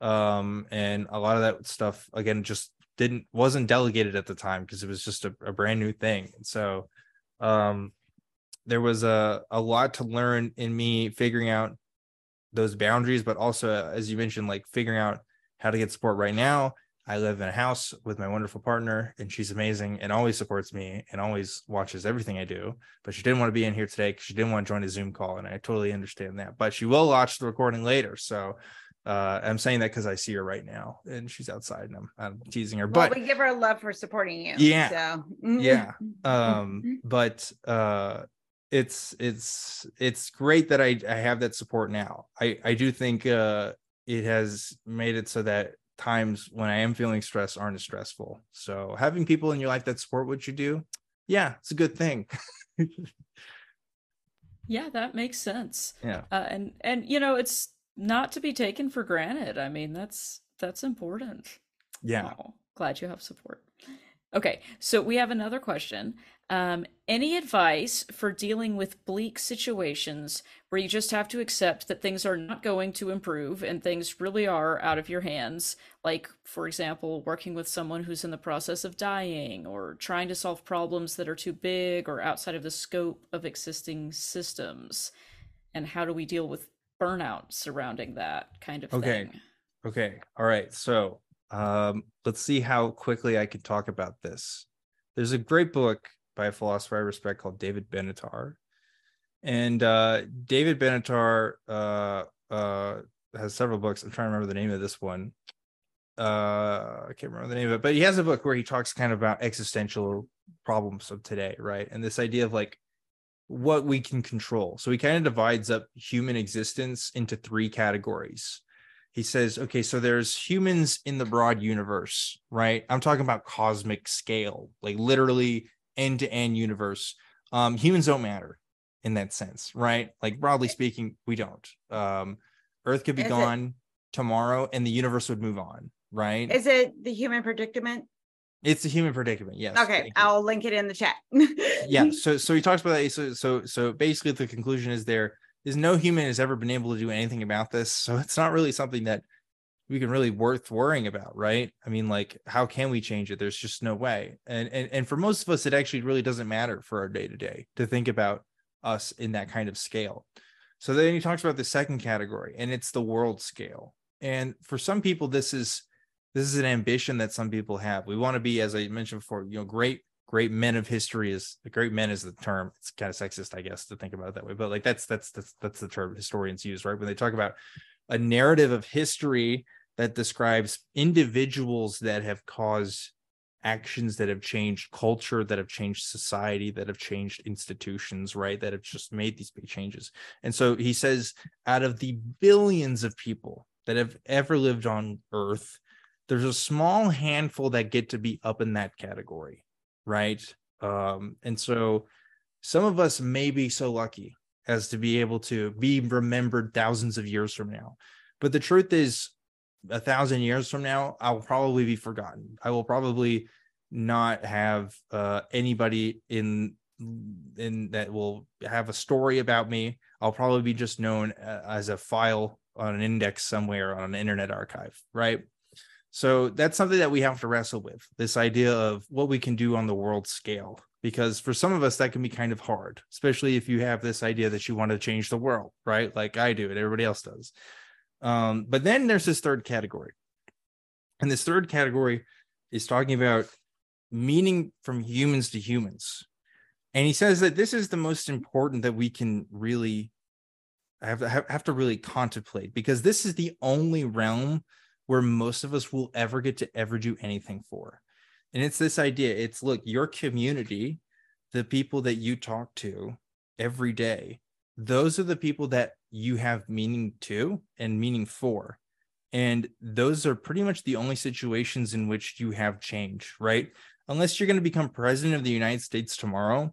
um, and a lot of that stuff again just didn't wasn't delegated at the time because it was just a, a brand new thing. And so um, there was a a lot to learn in me figuring out those boundaries, but also, as you mentioned, like figuring out how to get support. Right now, I live in a house with my wonderful partner, and she's amazing and always supports me and always watches everything I do. But she didn't want to be in here today because she didn't want to join a Zoom call, and I totally understand that. But she will watch the recording later. So uh, I'm saying that because I see her right now, and she's outside, and I'm, I'm teasing her. Well, But we give her love for supporting you. Yeah. So yeah, um, but uh, it's it's it's great that I, I have that support now. I I do think uh, it has made it so that times when I am feeling stressed aren't as stressful. So having people in your life that support what you do, yeah, it's a good thing. Yeah, that makes sense. Yeah. Uh, and and you know, it's not to be taken for granted. I mean, that's that's important. Yeah. Oh, glad you have support. Okay, so we have another question. Um, any advice for dealing with bleak situations where you just have to accept that things are not going to improve and things really are out of your hands? Like, for example, working with someone who's in the process of dying, or trying to solve problems that are too big or outside of the scope of existing systems. And how do we deal with burnout surrounding that kind of Okay. thing? Okay. All right. So um, let's see how quickly I can talk about this. There's a great book by a philosopher I respect called David Benatar. And uh, David Benatar uh, uh, has several books. I'm trying to remember the name of this one. Uh, I can't remember the name of it, but he has a book where he talks kind of about existential problems of today, right? And this idea of like what we can control. So he kind of divides up human existence into three categories. He says, okay, so there's humans in the broad universe, right? I'm talking about cosmic scale, like literally end-to-end universe. Um, humans don't matter in that sense, right? Like broadly speaking, we don't. Um, Earth could be Is gone it, tomorrow and the universe would move on, right? is it the human predicament? It's a human predicament, yes. Okay, I'll link it in the chat. Yeah, so so he talks about that. So so so basically the conclusion is there is no human has ever been able to do anything about this. So it's not really something that we can really worth worrying about, right? I mean, like, how can we change it? There's just no way. And and and for most of us, it actually really doesn't matter for our day-to-day to think about us in that kind of scale. So then he talks about the second category, and it's the world scale. And for some people, this is this is an ambition that some people have. We want to be, as I mentioned before, you know, great great men of history is great men is the term. It's kind of sexist, I guess, to think about it that way, but like that's that's that's that's the term historians use, right? When they talk about a narrative of history that describes individuals that have caused actions that have changed culture, that have changed society, that have changed institutions, right? That have just made these big changes. And so he says, out of the billions of people that have ever lived on Earth, there's a small handful that get to be up in that category. Right. Um, and so some of us may be so lucky as to be able to be remembered thousands of years from now. But the truth is, a thousand years from now, I'll probably be forgotten. I will probably not have uh, anybody in in that will have a story about me. I'll probably be just known as a file on an index somewhere on an internet archive. Right. So that's something that we have to wrestle with, this idea of what we can do on the world scale, because for some of us, that can be kind of hard, especially if you have this idea that you want to change the world, right? Like I do and everybody else does. Um, but then there's this third category. And this third category is talking about meaning from humans to humans. And he says that this is the most important that we can really have to, have to really contemplate, because this is the only realm where most of us will ever get to ever do anything for. And it's this idea. It's, look, your community, the people that you talk to every day, those are the people that you have meaning to and meaning for. And those are pretty much the only situations in which you have change, right? Unless you're going to become president of the United States tomorrow,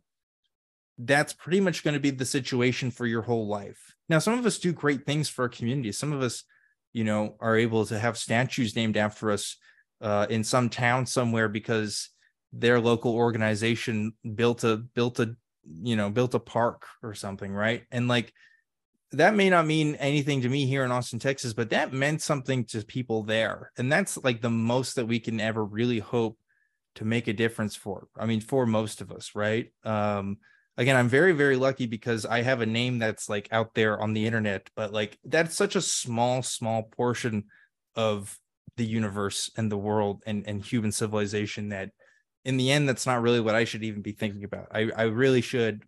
that's pretty much going to be the situation for your whole life. Now, some of us do great things for our community. Some of us, you know, are able to have statues named after us uh, in some town somewhere because their local organization built a built a you know built a park or something, right? And like that may not mean anything to me here in Austin, Texas, but that meant something to people there, and that's like the most that we can ever really hope to make a difference for. I mean, for most of us, right? Um, Again, I'm very, very lucky because I have a name that's like out there on the internet, but like that's such a small, small portion of the universe and the world and, and human civilization that in the end, that's not really what I should even be thinking about. I, I really should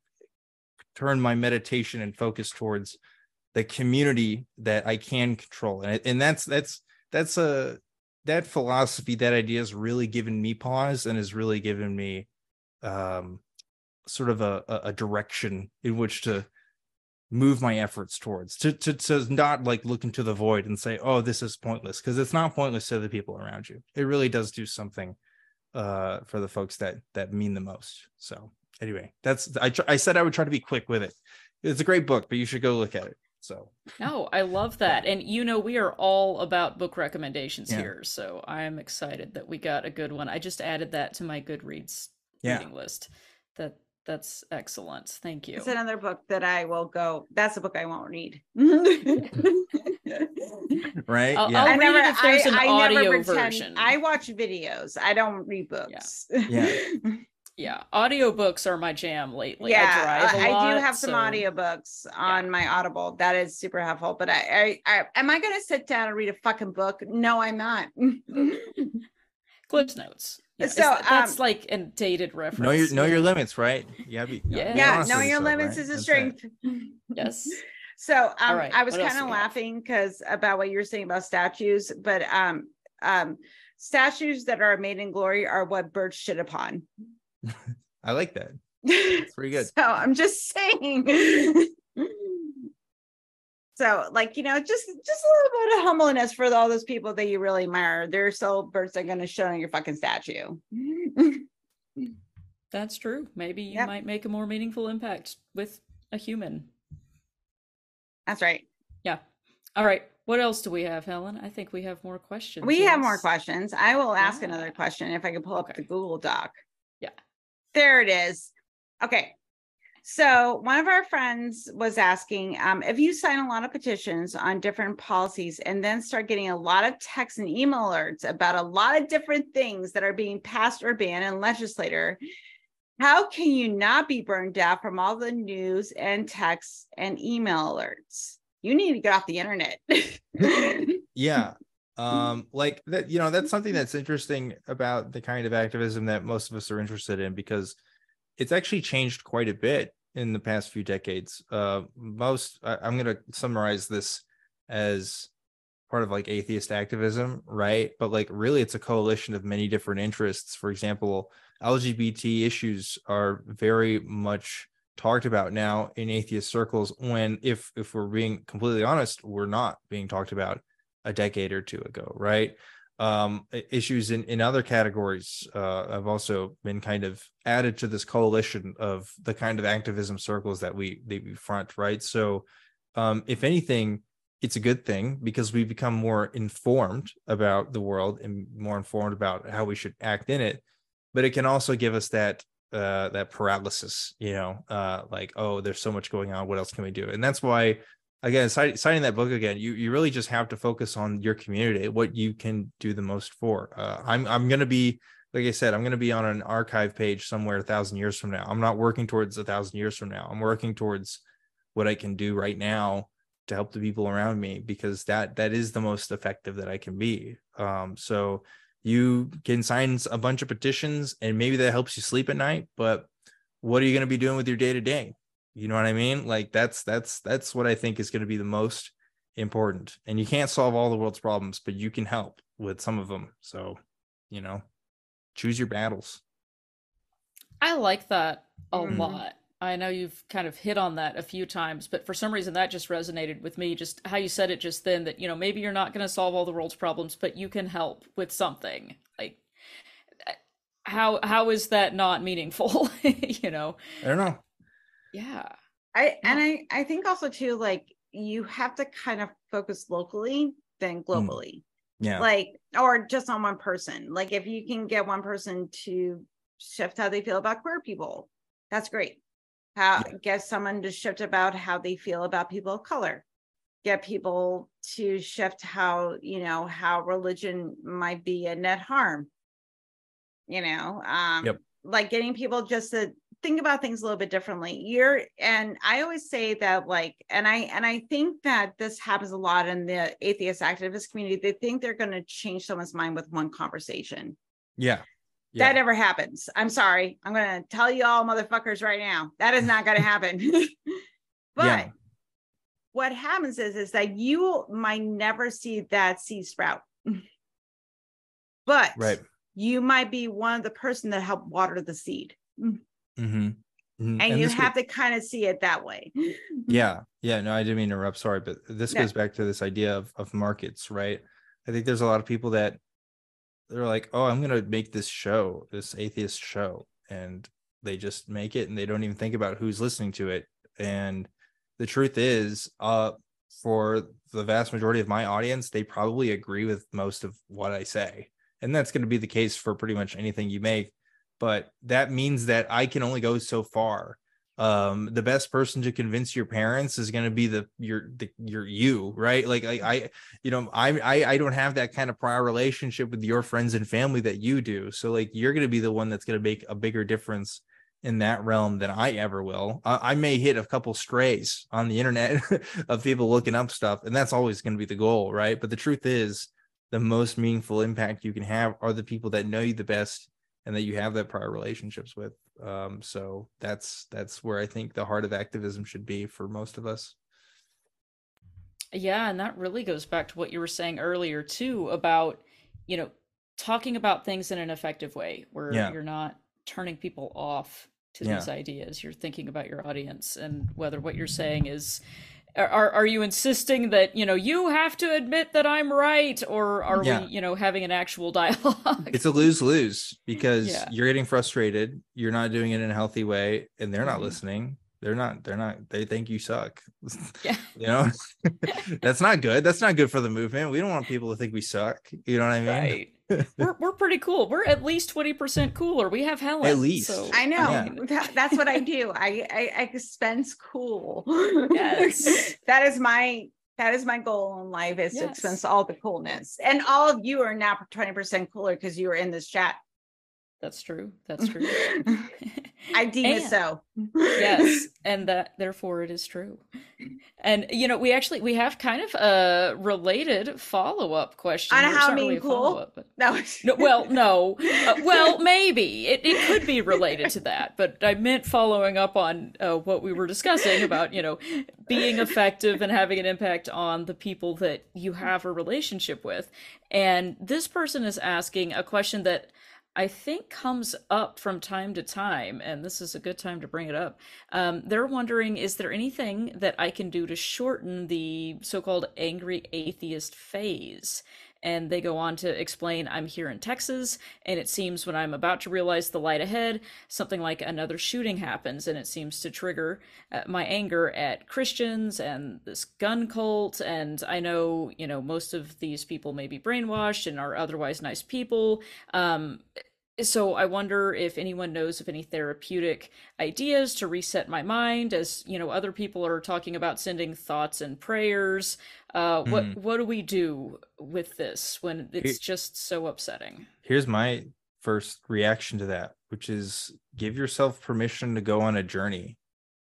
turn my meditation and focus towards the community that I can control. And, and that's, that's, that's a, that philosophy, that idea has really given me pause and has really given me, um, sort of a, a direction in which to move my efforts towards, to, to, to not like look into the void and say, oh, this is pointless, because it's not pointless to the people around you. It really does do something uh, for the folks that that mean the most. So anyway, that's, I, I said I would try to be quick with it. It's a great book, but you should go look at it. So no, I love that. And you know, we are all about book recommendations yeah. here. So I'm excited that we got a good one. I just added that to my Goodreads yeah. reading list. That That's excellent. Thank you. It's another book that I will go. That's a book I won't read. Right? I'll, yeah. I'll I read never, it if there's I, an I audio never pretend, version. I watch videos. I don't read books. Yeah. Yeah. Yeah, audiobooks are my jam lately. Yeah, I drive a I, lot, I do have some so... audiobooks on yeah. my Audible. That is super helpful. But I, I, I am I going to sit down and read a fucking book? No, I'm not. Cliff Notes. Yeah, so that's um, like a dated reference. Know your know your limits, right? Yeah, be, yeah. Yeah, know your limits right? is a That's strength. Yes. So um, right, I was what else kind do of we have? laughing because about what you're saying about statues, but um, um, statues that are made in glory are what birds shit upon. I like that. It's pretty good. So I'm just saying. So, like, you know, just just a little bit of humbleness for all those people that you really admire. Their soul birds are going to show in your fucking statue. That's true. Maybe you Yep. might make a more meaningful impact with a human. That's right. Yeah. All right. What else do we have, Helen? I think we have more questions. We have more yes? questions. I will ask Yeah. another question if I can pull up Okay. the Google Doc. Yeah. There it is. Okay. So one of our friends was asking um, if you sign a lot of petitions on different policies and then start getting a lot of text and email alerts about a lot of different things that are being passed or banned in legislature, how can you not be burned out from all the news and texts and email alerts? You need to get off the internet. Yeah. Um, like that, you know, that's something that's interesting about the kind of activism that most of us are interested in, because it's actually changed quite a bit in the past few decades. Uh, most, I, I'm going to summarize this as part of like atheist activism, right? But like really it's a coalition of many different interests. For example, L G B T issues are very much talked about now in atheist circles, when if if we're being completely honest, we're not being talked about a decade or two ago, right? Um, issues in, in other categories uh, have also been kind of added to this coalition of the kind of activism circles that we they front, right? So um, if anything, it's a good thing because we become more informed about the world and more informed about how we should act in it. But it can also give us that uh, that paralysis, you know, uh, like, oh, there's so much going on. What else can we do? And that's why, again, citing, citing that book again, you you really just have to focus on your community, what you can do the most for. Uh, I'm I'm going to be, like I said, I'm going to be on an archive page somewhere a thousand years from now. I'm not working towards a thousand years from now. I'm working towards what I can do right now to help the people around me, because that that is the most effective that I can be. Um, so you can sign a bunch of petitions and maybe that helps you sleep at night, but what are you going to be doing with your day to day? You know what I mean? Like that's that's that's what I think is going to be the most important. And you can't solve all the world's problems, but you can help with some of them. So, you know, choose your battles. I like that a Mhm. lot. I know you've kind of hit on that a few times, but for some reason that just resonated with me. Just how you said it just then, that, you know, maybe you're not going to solve all the world's problems, but you can help with something. Like, how how is that not meaningful? You know? I don't know. Yeah. I and I I think also too, like, you have to kind of focus locally than globally. Yeah. Like, or just on one person. Like if you can get one person to shift how they feel about queer people, that's great. How Yeah. get someone to shift about how they feel about people of color. Get people to shift how, you know, how religion might be a net harm. You know, um, Yep. like getting people just to think about things a little bit differently. You're, and I always say that, like, and I and I think that this happens a lot in the atheist activist community. They think they're going to change someone's mind with one conversation. Yeah. Yeah. That never happens. I'm sorry. I'm going to tell you all motherfuckers right now. That is not going to happen. But Yeah. what happens is, is that you might never see that seed sprout. But Right. you might be one of the person that helped water the seed. Mm-hmm. Mm-hmm. And, you this have goes, to kind of see it that way. yeah. Yeah. No, I didn't mean to interrupt. Sorry, but this No. goes back to this idea of, of markets, right? I think there's a lot of people that they're like, oh, I'm going to make this show, this atheist show. And they just make it and they don't even think about who's listening to it. And the truth is, uh, for the vast majority of my audience, they probably agree with most of what I say. And that's going to be the case for pretty much anything you make. But that means that I can only go so far. Um, the best person to convince your parents is going to be the your the your you, right? Like I, I you know, I, I I don't have that kind of prior relationship with your friends and family that you do. So like you're going to be the one that's going to make a bigger difference in that realm than I ever will. I, I may hit a couple strays on the internet of people looking up stuff, and that's always going to be the goal, right? But the truth is, the most meaningful impact you can have are the people that know you the best and that you have that prior relationships with. Um, so that's that's where I think the heart of activism should be for most of us. Yeah, and that really goes back to what you were saying earlier too about, you know, talking about things in an effective way where Yeah. you're not turning people off to Yeah. these ideas. You're thinking about your audience and whether what you're saying is are are you insisting that, you know, you have to admit that I'm right, or are we, Yeah. you know, having an actual dialogue? It's a lose-lose because Yeah. you're getting frustrated, you're not doing it in a healthy way, and they're not Mhm. listening. They're not, they're not, they think you suck. Yeah. You know, that's not good. That's not good for the movement. We don't want people to think we suck. You know what I mean? Right. We're we're pretty cool. We're at least twenty percent cooler. We have Helen. At least. So I know. Yeah. That- that's what I do. I, I I dispense cool. Yes. That is my that is my goal in life, is to Yes. dispense all the coolness. And all of you are now twenty percent cooler because you were in this chat. That's true. That's true. I deem it And- so. Yes, and that therefore it is true. And you know, we actually we have kind of a related follow-up question. On here. It's how not being really a cool? follow-up, but- No. No, well, no. Uh, well, maybe. It, it could be related to that, but I meant following up on uh, what we were discussing about, you know, being effective and having an impact on the people that you have a relationship with. And this person is asking a question that I think comes up from time to time, and this is a good time to bring it up. Um, they're wondering, is there anything that I can do to shorten the so-called angry atheist phase? And they go on to explain, I'm here in Texas, and it seems when I'm about to realize the light ahead, something like another shooting happens, and it seems to trigger uh, my anger at Christians and this gun cult. And I know, you know, most of these people may be brainwashed and are otherwise nice people. Um, so I wonder if anyone knows of any therapeutic ideas to reset my mind, as you know, other people are talking about sending thoughts and prayers. Uh, what Mm. what do we do with this when it's Here- just so upsetting? Here's my first reaction to that, which is give yourself permission to go on a journey.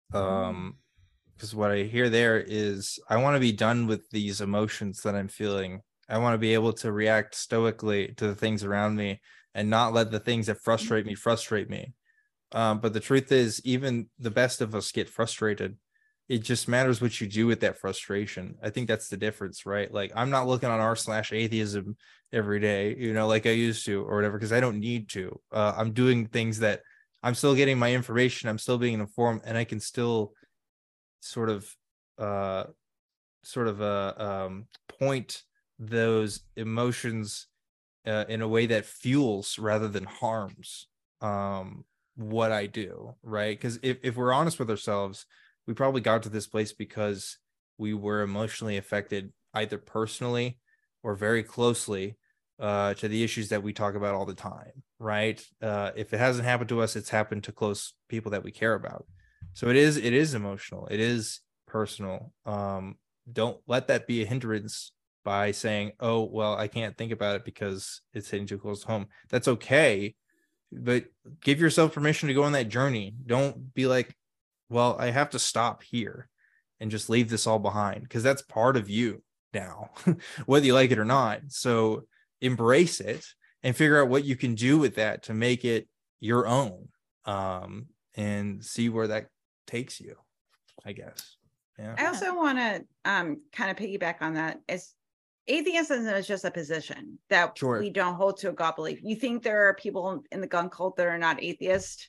Um, because what I hear there is I want to be done with these emotions that I'm feeling. I want to be able to react stoically to the things around me and not let the things that frustrate me frustrate me. Um, but the truth is, even the best of us get frustrated. It just matters what you do with that frustration. I think that's the difference, right? Like, I'm not looking on r slash atheism every day, you know, like I used to or whatever, because I don't need to. Uh, I'm doing things that I'm still getting my information. I'm still being informed, and I can still sort of, uh, sort of, uh, um, point those emotions uh, in a way that fuels rather than harms um, what I do, right? Because if, if we're honest with ourselves, we probably got to this place because we were emotionally affected either personally or very closely uh, to the issues that we talk about all the time, right? Uh, if it hasn't happened to us, it's happened to close people that we care about. So it is, it is emotional. It is personal. Um, don't let that be a hindrance by saying, oh, well, I can't think about it because it's hitting too close to home. That's okay. But give yourself permission to go on that journey. Don't be like, well, I have to stop here and just leave this all behind, because that's part of you now, whether you like it or not. So embrace it and figure out what you can do with that to make it your own, um, and see where that takes you, I guess. Yeah. I also want to um, kind of piggyback on that. Is atheism is just a position that Sure. we don't hold to a God belief. You think there are people in the gun cult that are not atheist?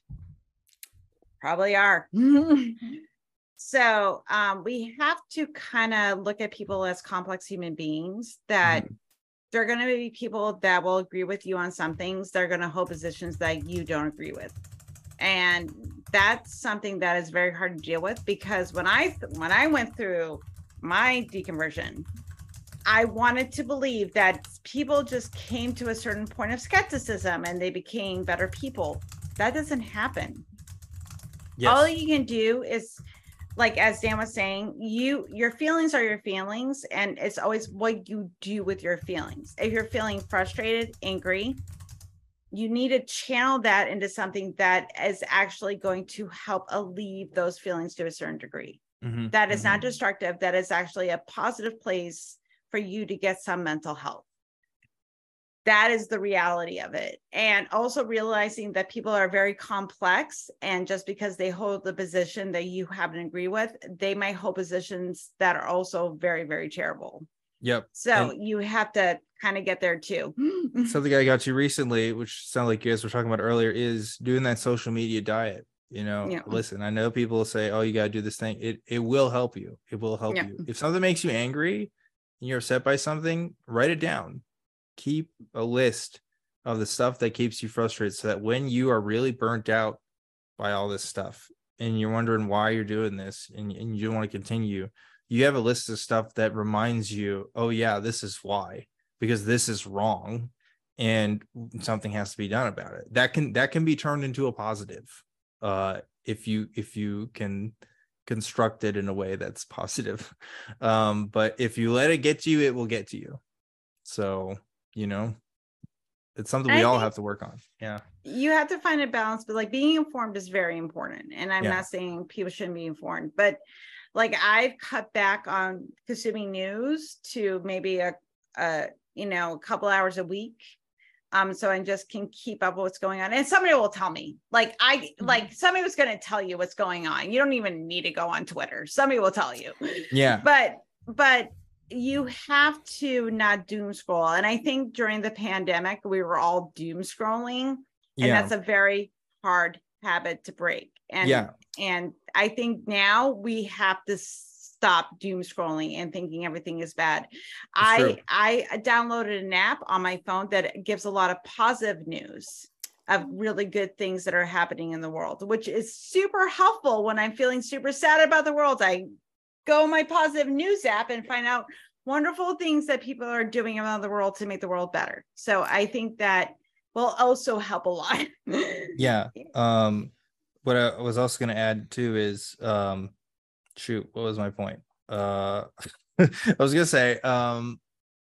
Probably are. So um, we have to kind of look at people as complex human beings, that Mhm. there are going to be people that will agree with you on some things. They're going to hold positions that you don't agree with. And that's something that is very hard to deal with, because when I when I went through my deconversion, I wanted to believe that people just came to a certain point of skepticism and they became better people. That doesn't happen. Yes. All you can do is, like as Dan was saying, you your feelings are your feelings, and it's always what you do with your feelings. If you're feeling frustrated, angry, you need to channel that into something that is actually going to help alleviate those feelings to a certain degree. Mhm. That is not Mhm. destructive. That is actually a positive place for you to get some mental health. that is the reality of it. And also realizing that people are very complex, and just because they hold the position that you happen to agree with, they might hold positions that are also very, very terrible. Yep. So And you have to kind of get there too. something I got to recently, which sounded like you guys were talking about earlier, is doing that social media diet. You know, Yeah. listen, I know people say, oh, you got to do this thing. It it will help you. It will help Yeah. you. If something makes you angry and you're upset by something, write it down. Keep a list of the stuff that keeps you frustrated, so that when you are really burnt out by all this stuff and you're wondering why you're doing this, and, and you don't want to continue, you have a list of stuff that reminds you, oh yeah, this is why, because this is wrong and something has to be done about it. That can that can be turned into a positive. Uh, if you if you can construct it in a way that's positive. Um, but if you let it get to you, it will get to you. So, you know, it's something we I all think have to work on. Yeah. you have to find a balance, but like being informed is very important. And I'm Yeah. not saying people shouldn't be informed, but like I've cut back on consuming news to maybe a, a you know, a couple hours a week. Um, so I just can keep up with what's going on. And somebody will tell me, like, I Mhm. like somebody was going to tell you what's going on. You don't even need to go on Twitter. Somebody will tell you. Yeah. But, but you have to not doom scroll. And I think during the pandemic, we were all doom scrolling, and Yeah. that's a very hard habit to break. And, Yeah. and I think now we have to stop doom scrolling and thinking everything is bad. I true. I downloaded an app on my phone that gives a lot of positive news of really good things that are happening in the world, which is super helpful when I'm feeling super sad about the world. I go my positive news app and find out wonderful things that people are doing around the world to make the world better. So I think that will also help a lot. Yeah. Um, what I was also going to add too is, um, shoot, what was my point? Uh, I was going to say, um,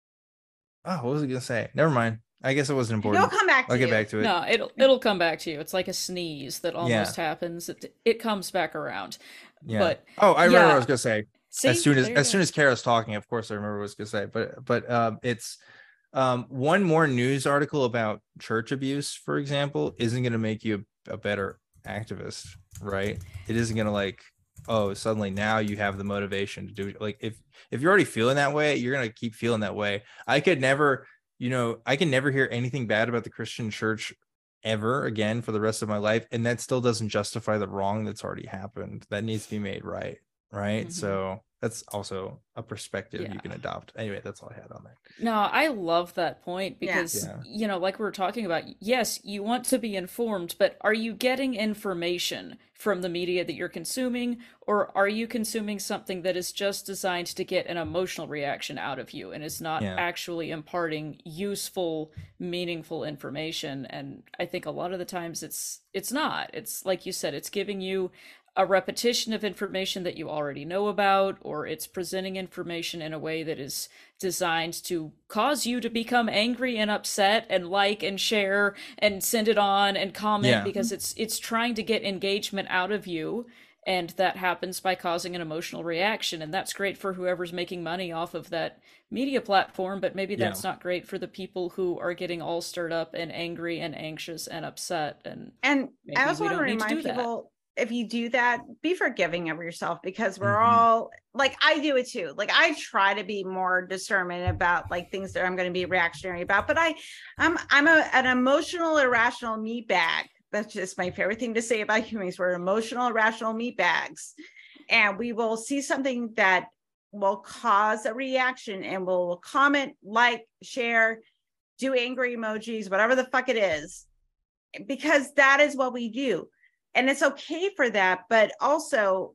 oh, what was I going to say? Never mind. I guess it wasn't It'll important. come back to I'll get you. back to it. No, it'll it'll come back to you. It's like a sneeze that almost happens. It, it comes back around. Yeah. But oh, I remember what I yeah. was going to say. See, as soon as there you as go. soon as Kara's talking, of course I remember what I was gonna say, but but um it's um one more news article about church abuse, for example, isn't gonna make you a, a better activist, right? It isn't gonna like, oh, suddenly now you have the motivation to do it. Like if if you're already feeling that way, you're gonna keep feeling that way. I could never, you know, I can never hear anything bad about the Christian church ever again for the rest of my life, and that still doesn't justify the wrong that's already happened. That needs to be made right. Right. Mhm. So that's also a perspective Yeah. you can adopt. Anyway, that's all I had on that. No, I love that point Yeah. because, Yeah. you know, like we were talking about, yes, you want to be informed, but are you getting information from the media that you're consuming, or are you consuming something that is just designed to get an emotional reaction out of you and is not Yeah. actually imparting useful, meaningful information? And I think a lot of the times it's it's not. It's like you said, it's giving you a repetition of information that you already know about, or it's presenting information in a way that is designed to cause you to become angry and upset and like and share and send it on and comment Yeah. because it's it's trying to get engagement out of you, and that happens by causing an emotional reaction, and that's great for whoever's making money off of that media platform, but maybe that's Yeah. not great for the people who are getting all stirred up and angry and anxious and upset. And And maybe I also we want to don't need to remind do that. people, if you do that, be forgiving of yourself, because we're Mhm. all like, I do it too. Like I try to be more discernment about like things that I'm going to be reactionary about, but I, I'm, I'm a, an emotional, irrational meat bag. That's just my favorite thing to say about humans. We're emotional, irrational meat bags, and we will see something that will cause a reaction and we'll comment, like, share, do angry emojis, whatever the fuck it is, because that is what we do. And it's okay for that, but also,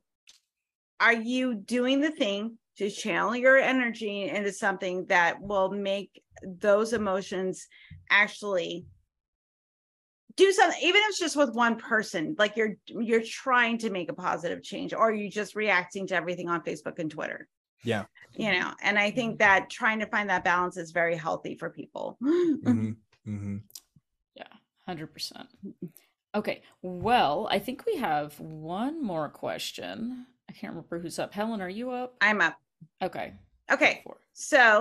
are you doing the thing to channel your energy into something that will make those emotions actually do something, even if it's just with one person, like you're you're trying to make a positive change, or are you just reacting to everything on Facebook and Twitter? Yeah. You know, and I think that trying to find that balance is very healthy for people. Mm-hmm. Mm-hmm. Yeah, one hundred percent. Okay, well, I think we have one more question. I can't remember who's up. Helen, are you up? I'm up. Okay. Okay. go for it. So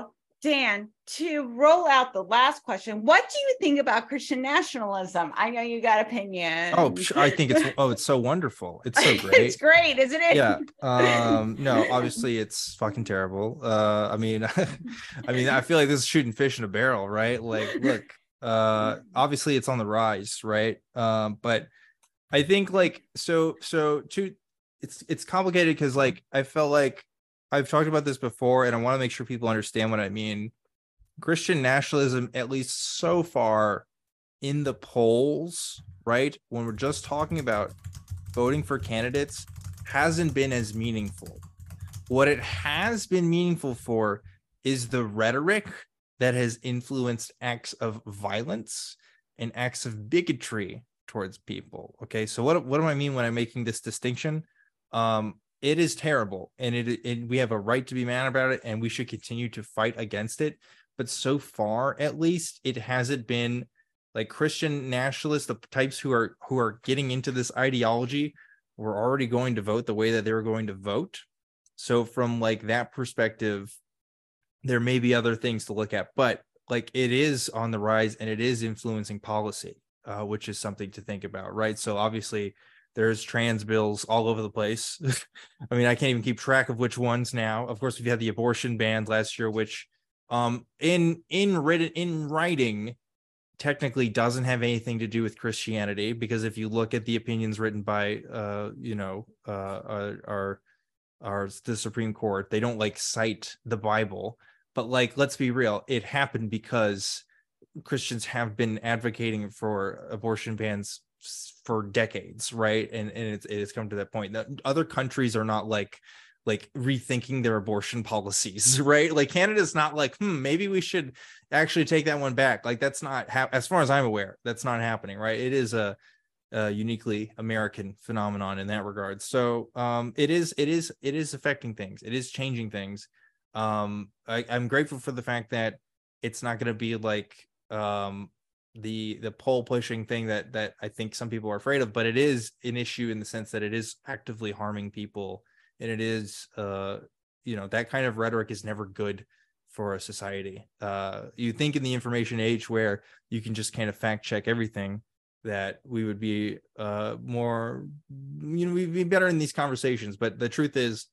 Dan, to roll out the last question, what do you think about Christian nationalism? I know you got opinions. Oh, I think it's oh, it's so wonderful. It's so great. It's great, isn't it? Yeah. Um, no, obviously it's fucking terrible. Uh, I mean, I mean, I feel like this is shooting fish in a barrel, right? Like, look, uh, obviously it's on the rise, right? Um, but I think like so so to it's it's complicated because like I felt like I've talked about this before, and I want to make sure people understand what I mean. Christian nationalism, at least so far in the polls, right? When we're just talking about voting for candidates, hasn't been as meaningful. What it has been meaningful for is the rhetoric that has influenced acts of violence and acts of bigotry towards people. Okay, so what, what do I mean when I'm making this distinction? Um, It is terrible, and it, it we have a right to be mad about it, and we should continue to fight against it. But so far, at least, it hasn't been like Christian nationalists, the types who are who are getting into this ideology were already going to vote the way that they were going to vote. So from like that perspective, there may be other things to look at, but like it is on the rise and it is influencing policy, uh, which is something to think about, right? So obviously, there's trans bills all over the place. I mean, I can't even keep track of which ones now. Of course, we've had the abortion ban last year, which um, in in written in writing technically doesn't have anything to do with Christianity, because if you look at the opinions written by uh, you know uh, our, our our the Supreme Court, they don't like cite the Bible. But like, let's be real, it happened because Christians have been advocating for abortion bans for decades, right? And and it's it's come to that point that other countries are not like like rethinking their abortion policies, right? Like Canada's not like, hmm, maybe we should actually take that one back. Like that's not ha- as far as I'm aware, that's not happening, right? It is a, a uniquely American phenomenon in that regard. So um, it is it is it is affecting things. It is changing things. Um, I, I'm grateful for the fact that it's not going to be like um the the poll pushing thing that that I think some people are afraid of, but it is an issue in the sense that it is actively harming people, and it is uh you know that kind of rhetoric is never good for a society. Uh you think in the information age where you can just kind of fact check everything, that we would be uh more, you know, we'd be better in these conversations, but the truth is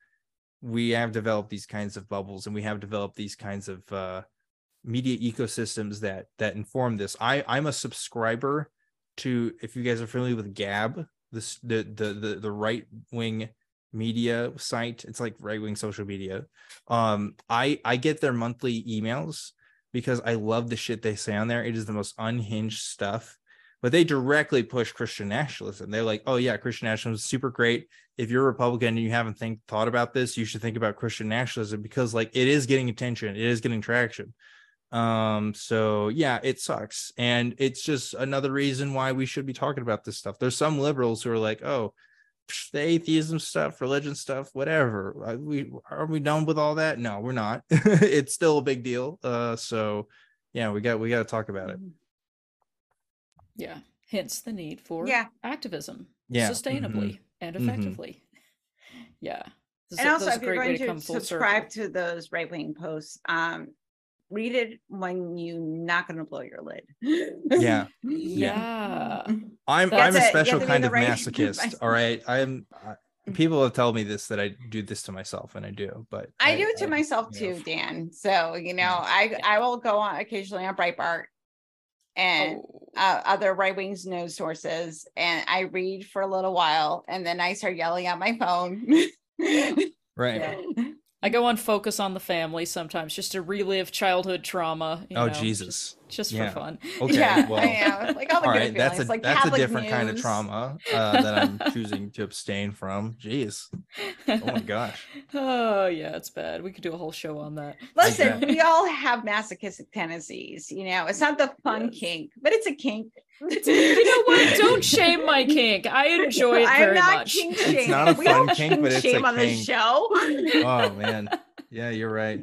we have developed these kinds of bubbles, and we have developed these kinds of uh media ecosystems that that inform this. I I'm a subscriber to, if you guys are familiar with Gab, this the the the, the right wing media site. It's like right wing social media. Um, I I get their monthly emails because I love the shit they say on there. It is the most unhinged stuff. But they directly push Christian nationalism. They're like, oh yeah, Christian nationalism is super great. If you're a Republican and you haven't think thought about this, you should think about Christian nationalism, because like it is getting attention, it is getting traction. Um, so yeah, it sucks. And it's just another reason why we should be talking about this stuff. There's some liberals who are like, oh, the atheism stuff, religion stuff, whatever. Are we are we done with all that? No, we're not. It's still a big deal. Uh, so yeah, we got we got to talk about it. Yeah. Hence the need for yeah. activism, yeah. sustainably mm-hmm. and effectively. Mm-hmm. Yeah. This and is, also, if you're going to, to subscribe circle. to those right-wing posts, um, read it when you're not going to blow your lid. Yeah. Yeah. I'm That's I'm a special kind of right masochist. All right. I'm uh, people have told me this, that I do this to myself, and I do, but I, I do it to I, myself too, know. Dan. So, you know, I, I will go on occasionally on Breitbart and oh. uh, other right wings news sources, and I read for a little while, and then I start yelling at my phone. Right. Yeah. I go on Focus on the Family sometimes just to relive childhood trauma. You oh, know, Jesus. Just, just yeah. for fun. Okay. Yeah, well, I know. Like all the all good right, that's a, like that's Catholic a different news. kind of trauma uh, that I'm choosing to abstain from. Jeez. Oh my gosh. Oh, yeah, it's bad. We could do a whole show on that. Listen, we all have masochistic tendencies. You know, it's not the fun yes. kink, but it's a kink. You know what? Don't shame my kink. I enjoy it very I'm not much. Kink it's not a we fun don't kink, but it's shame a on kink. the show. Oh man, yeah, you're right.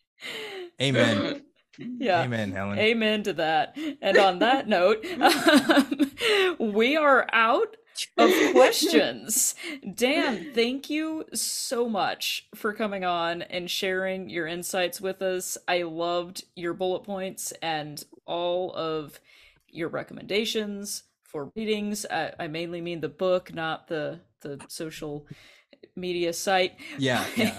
Amen. Yeah. Amen, Helen. Amen to that. And on that note, um, we are out. of questions. Dan, thank you so much for coming on and sharing your insights with us. I loved your bullet points and all of your recommendations for readings. I, I mainly mean the book, not the the social media site. Yeah, yeah.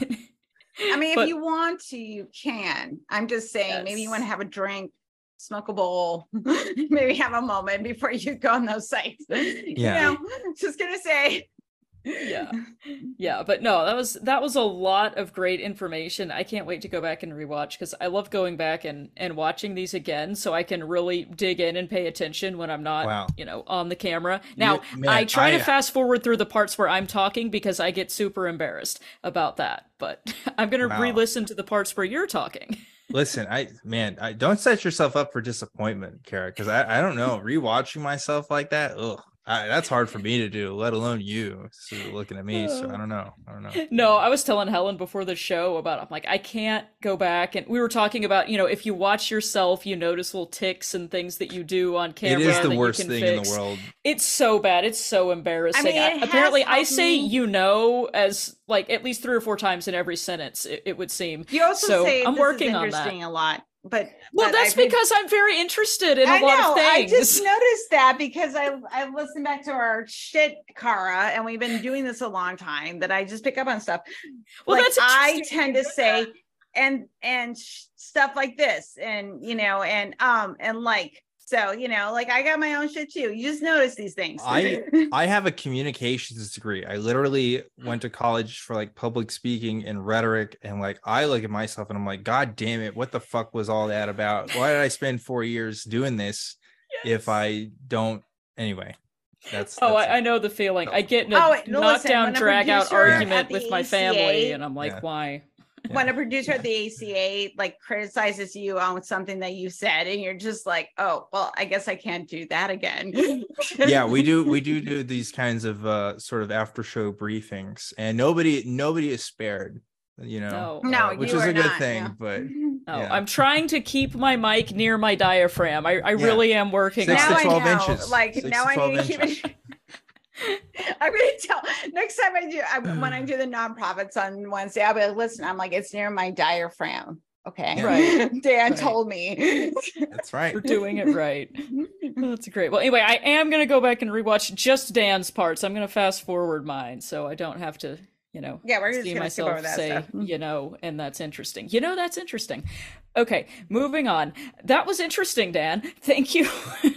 I mean, But- if you want to, you can. I'm just saying, maybe you Yes. want to have a drink, smoke a bowl, maybe have a moment before you go on those sites. Yeah. You know, just gonna say. yeah yeah but no, that was that was a lot of great information. I can't wait to go back and rewatch, because I love going back and and watching these again, so I can really dig in and pay attention when I'm not Wow. you know on the camera. Now, Yeah, man, I try I- to fast forward through the parts where I'm talking because I get super embarrassed about that, but I'm gonna Wow. re-listen to the parts where you're talking. Listen, I man, I don't set yourself up for disappointment, Kara, because I, I don't know, rewatching myself like that, ugh, I, that's hard for me to do, let alone you so looking at me. So I don't know. I don't know. No, I was telling Helen before the show about, I'm like, I can't go back. And we were talking about, you know, if you watch yourself, you notice little ticks and things that you do on It camera. is the that worst you can thing fix. in the world. It's so bad. It's so embarrassing. I mean, it I- has apparently, I helped say me- you know as like at least three or four times in every sentence, it, it would seem. You also So, say I'm this working is on that. interesting a lot, but Well, but that's I've been- because I'm very interested in a I lot know. of I things. just noticed that because I I listened back to our shit, Kara, and we've been doing this a long time. That I just pick up on stuff. Well, like that's I interesting tend you to do say, that. and and sh- stuff like this, and you know, and um, and like so, you know, like I got my own shit too. You just notice these things. I I have a communications degree. I literally went to college for like public speaking and rhetoric, and like I look at myself and I'm like, God damn it, what the fuck was all that about? Why did I spend four years doing this if Yes. I don't anyway? That's Oh, that's I, I know the feeling. I get in a Oh, wait, no, listen, knockdown, when a drag out producer at argument the with my A C family, A and I'm like, Yeah. why? when a producer at the A C A like criticizes you on something that you said, and you're just like, oh, well, I guess I can't do that again. yeah, we do we do do these kinds of uh sort of after show briefings, and nobody nobody is spared, you know. No. No, uh, which you is are a good not, thing, yeah. but No, Yeah. I'm trying to keep my mic near my diaphragm. I, I Yeah. really am working Six on to now it. twelve I know, inches. like Six now to I twelve need to keep inches. it. I'm gonna tell next time I do I, when I do the nonprofits on Wednesday, I'll be like, listen, I'm like, it's near my diaphragm. Okay. Yeah. Right. Dan Right. told me. That's right. We're doing it right. That's great. Well, anyway, I am going to go back and rewatch just Dan's parts. I'm going to fast forward mine so I don't have to, you know, Yeah, we're just see gonna skip myself over that say, stuff. you know, and that's interesting. You know, that's interesting. Okay, moving on. That was interesting, Dan. Thank you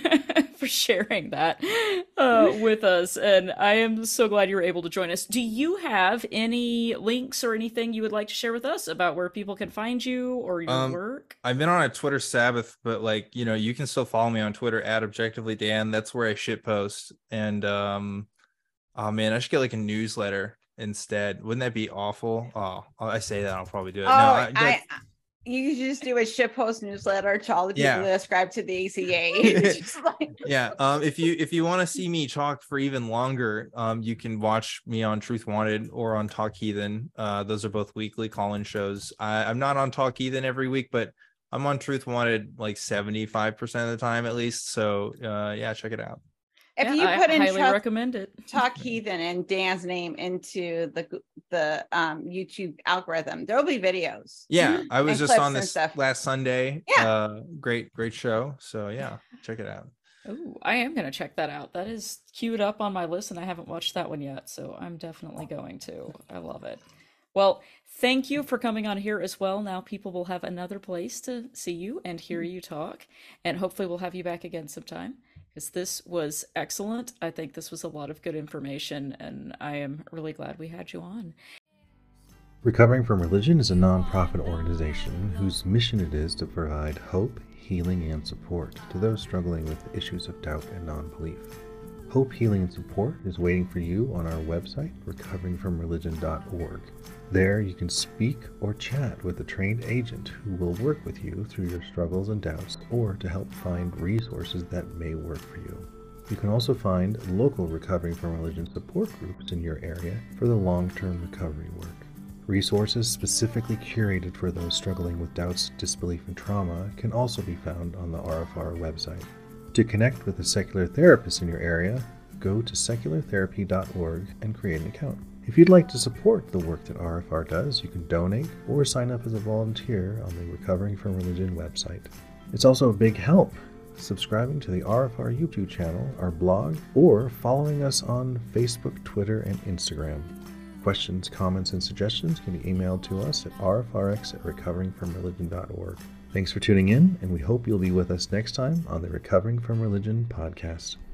for sharing that uh, with us. And I am so glad you were able to join us. Do you have any links or anything you would like to share with us about where people can find you or your Um, work? I've been on a Twitter Sabbath, but like, you know, you can still follow me on Twitter at Objectively Dan. That's where I shit post. And um, oh man, I should get like a newsletter instead. Wouldn't that be awful? Oh, I say that, I'll probably do it. Oh, no, I, that- you could just do a ship post newsletter to all the people Yeah. that subscribe to the A C A. It's just like, yeah. Um, if you if you want to see me talk for even longer, um, you can watch me on Truth Wanted or on Talk Heathen. Uh, those are both weekly call-in shows. I, I'm not on Talk Heathen every week, but I'm on Truth Wanted like seventy-five percent of the time at least. So uh, yeah, check it out. if Yeah, you I put in highly Chuck- recommend it. Talk Heathen and Dan's name into the the um, YouTube algorithm, there'll be videos. Yeah, I was And just clips on and this stuff. last Sunday. Yeah. Uh, great, great show. So yeah, check it out. Oh, I am going to check that out. That is queued up on my list, and I haven't watched that one yet, so I'm definitely going to. I love it. Well, thank you for coming on here as well. Now people will have another place to see you and hear you talk, and hopefully we'll have you back again sometime, because this was excellent. I think this was a lot of good information, and I am really glad we had you on. Recovering from Religion is a nonprofit organization whose mission it is to provide hope, healing, and support to those struggling with issues of doubt and non-belief. Hope, healing, and support is waiting for you on our website, recovering from religion dot org. There you can speak or chat with a trained agent who will work with you through your struggles and doubts, or to help find resources that may work for you. You can also find local Recovering from Religion support groups in your area for the long-term recovery work. Resources specifically curated for those struggling with doubts, disbelief, and trauma can also be found on the R F R website. To connect with a secular therapist in your area, go to secular therapy dot org and create an account. If you'd like to support the work that R F R does, you can donate or sign up as a volunteer on the Recovering from Religion website. It's also a big help subscribing to the R F R YouTube channel, our blog, or following us on Facebook, Twitter, and Instagram. Questions, comments, and suggestions can be emailed to us at r f r x at recovering from religion dot org. Thanks for tuning in, and we hope you'll be with us next time on the Recovering from Religion podcast.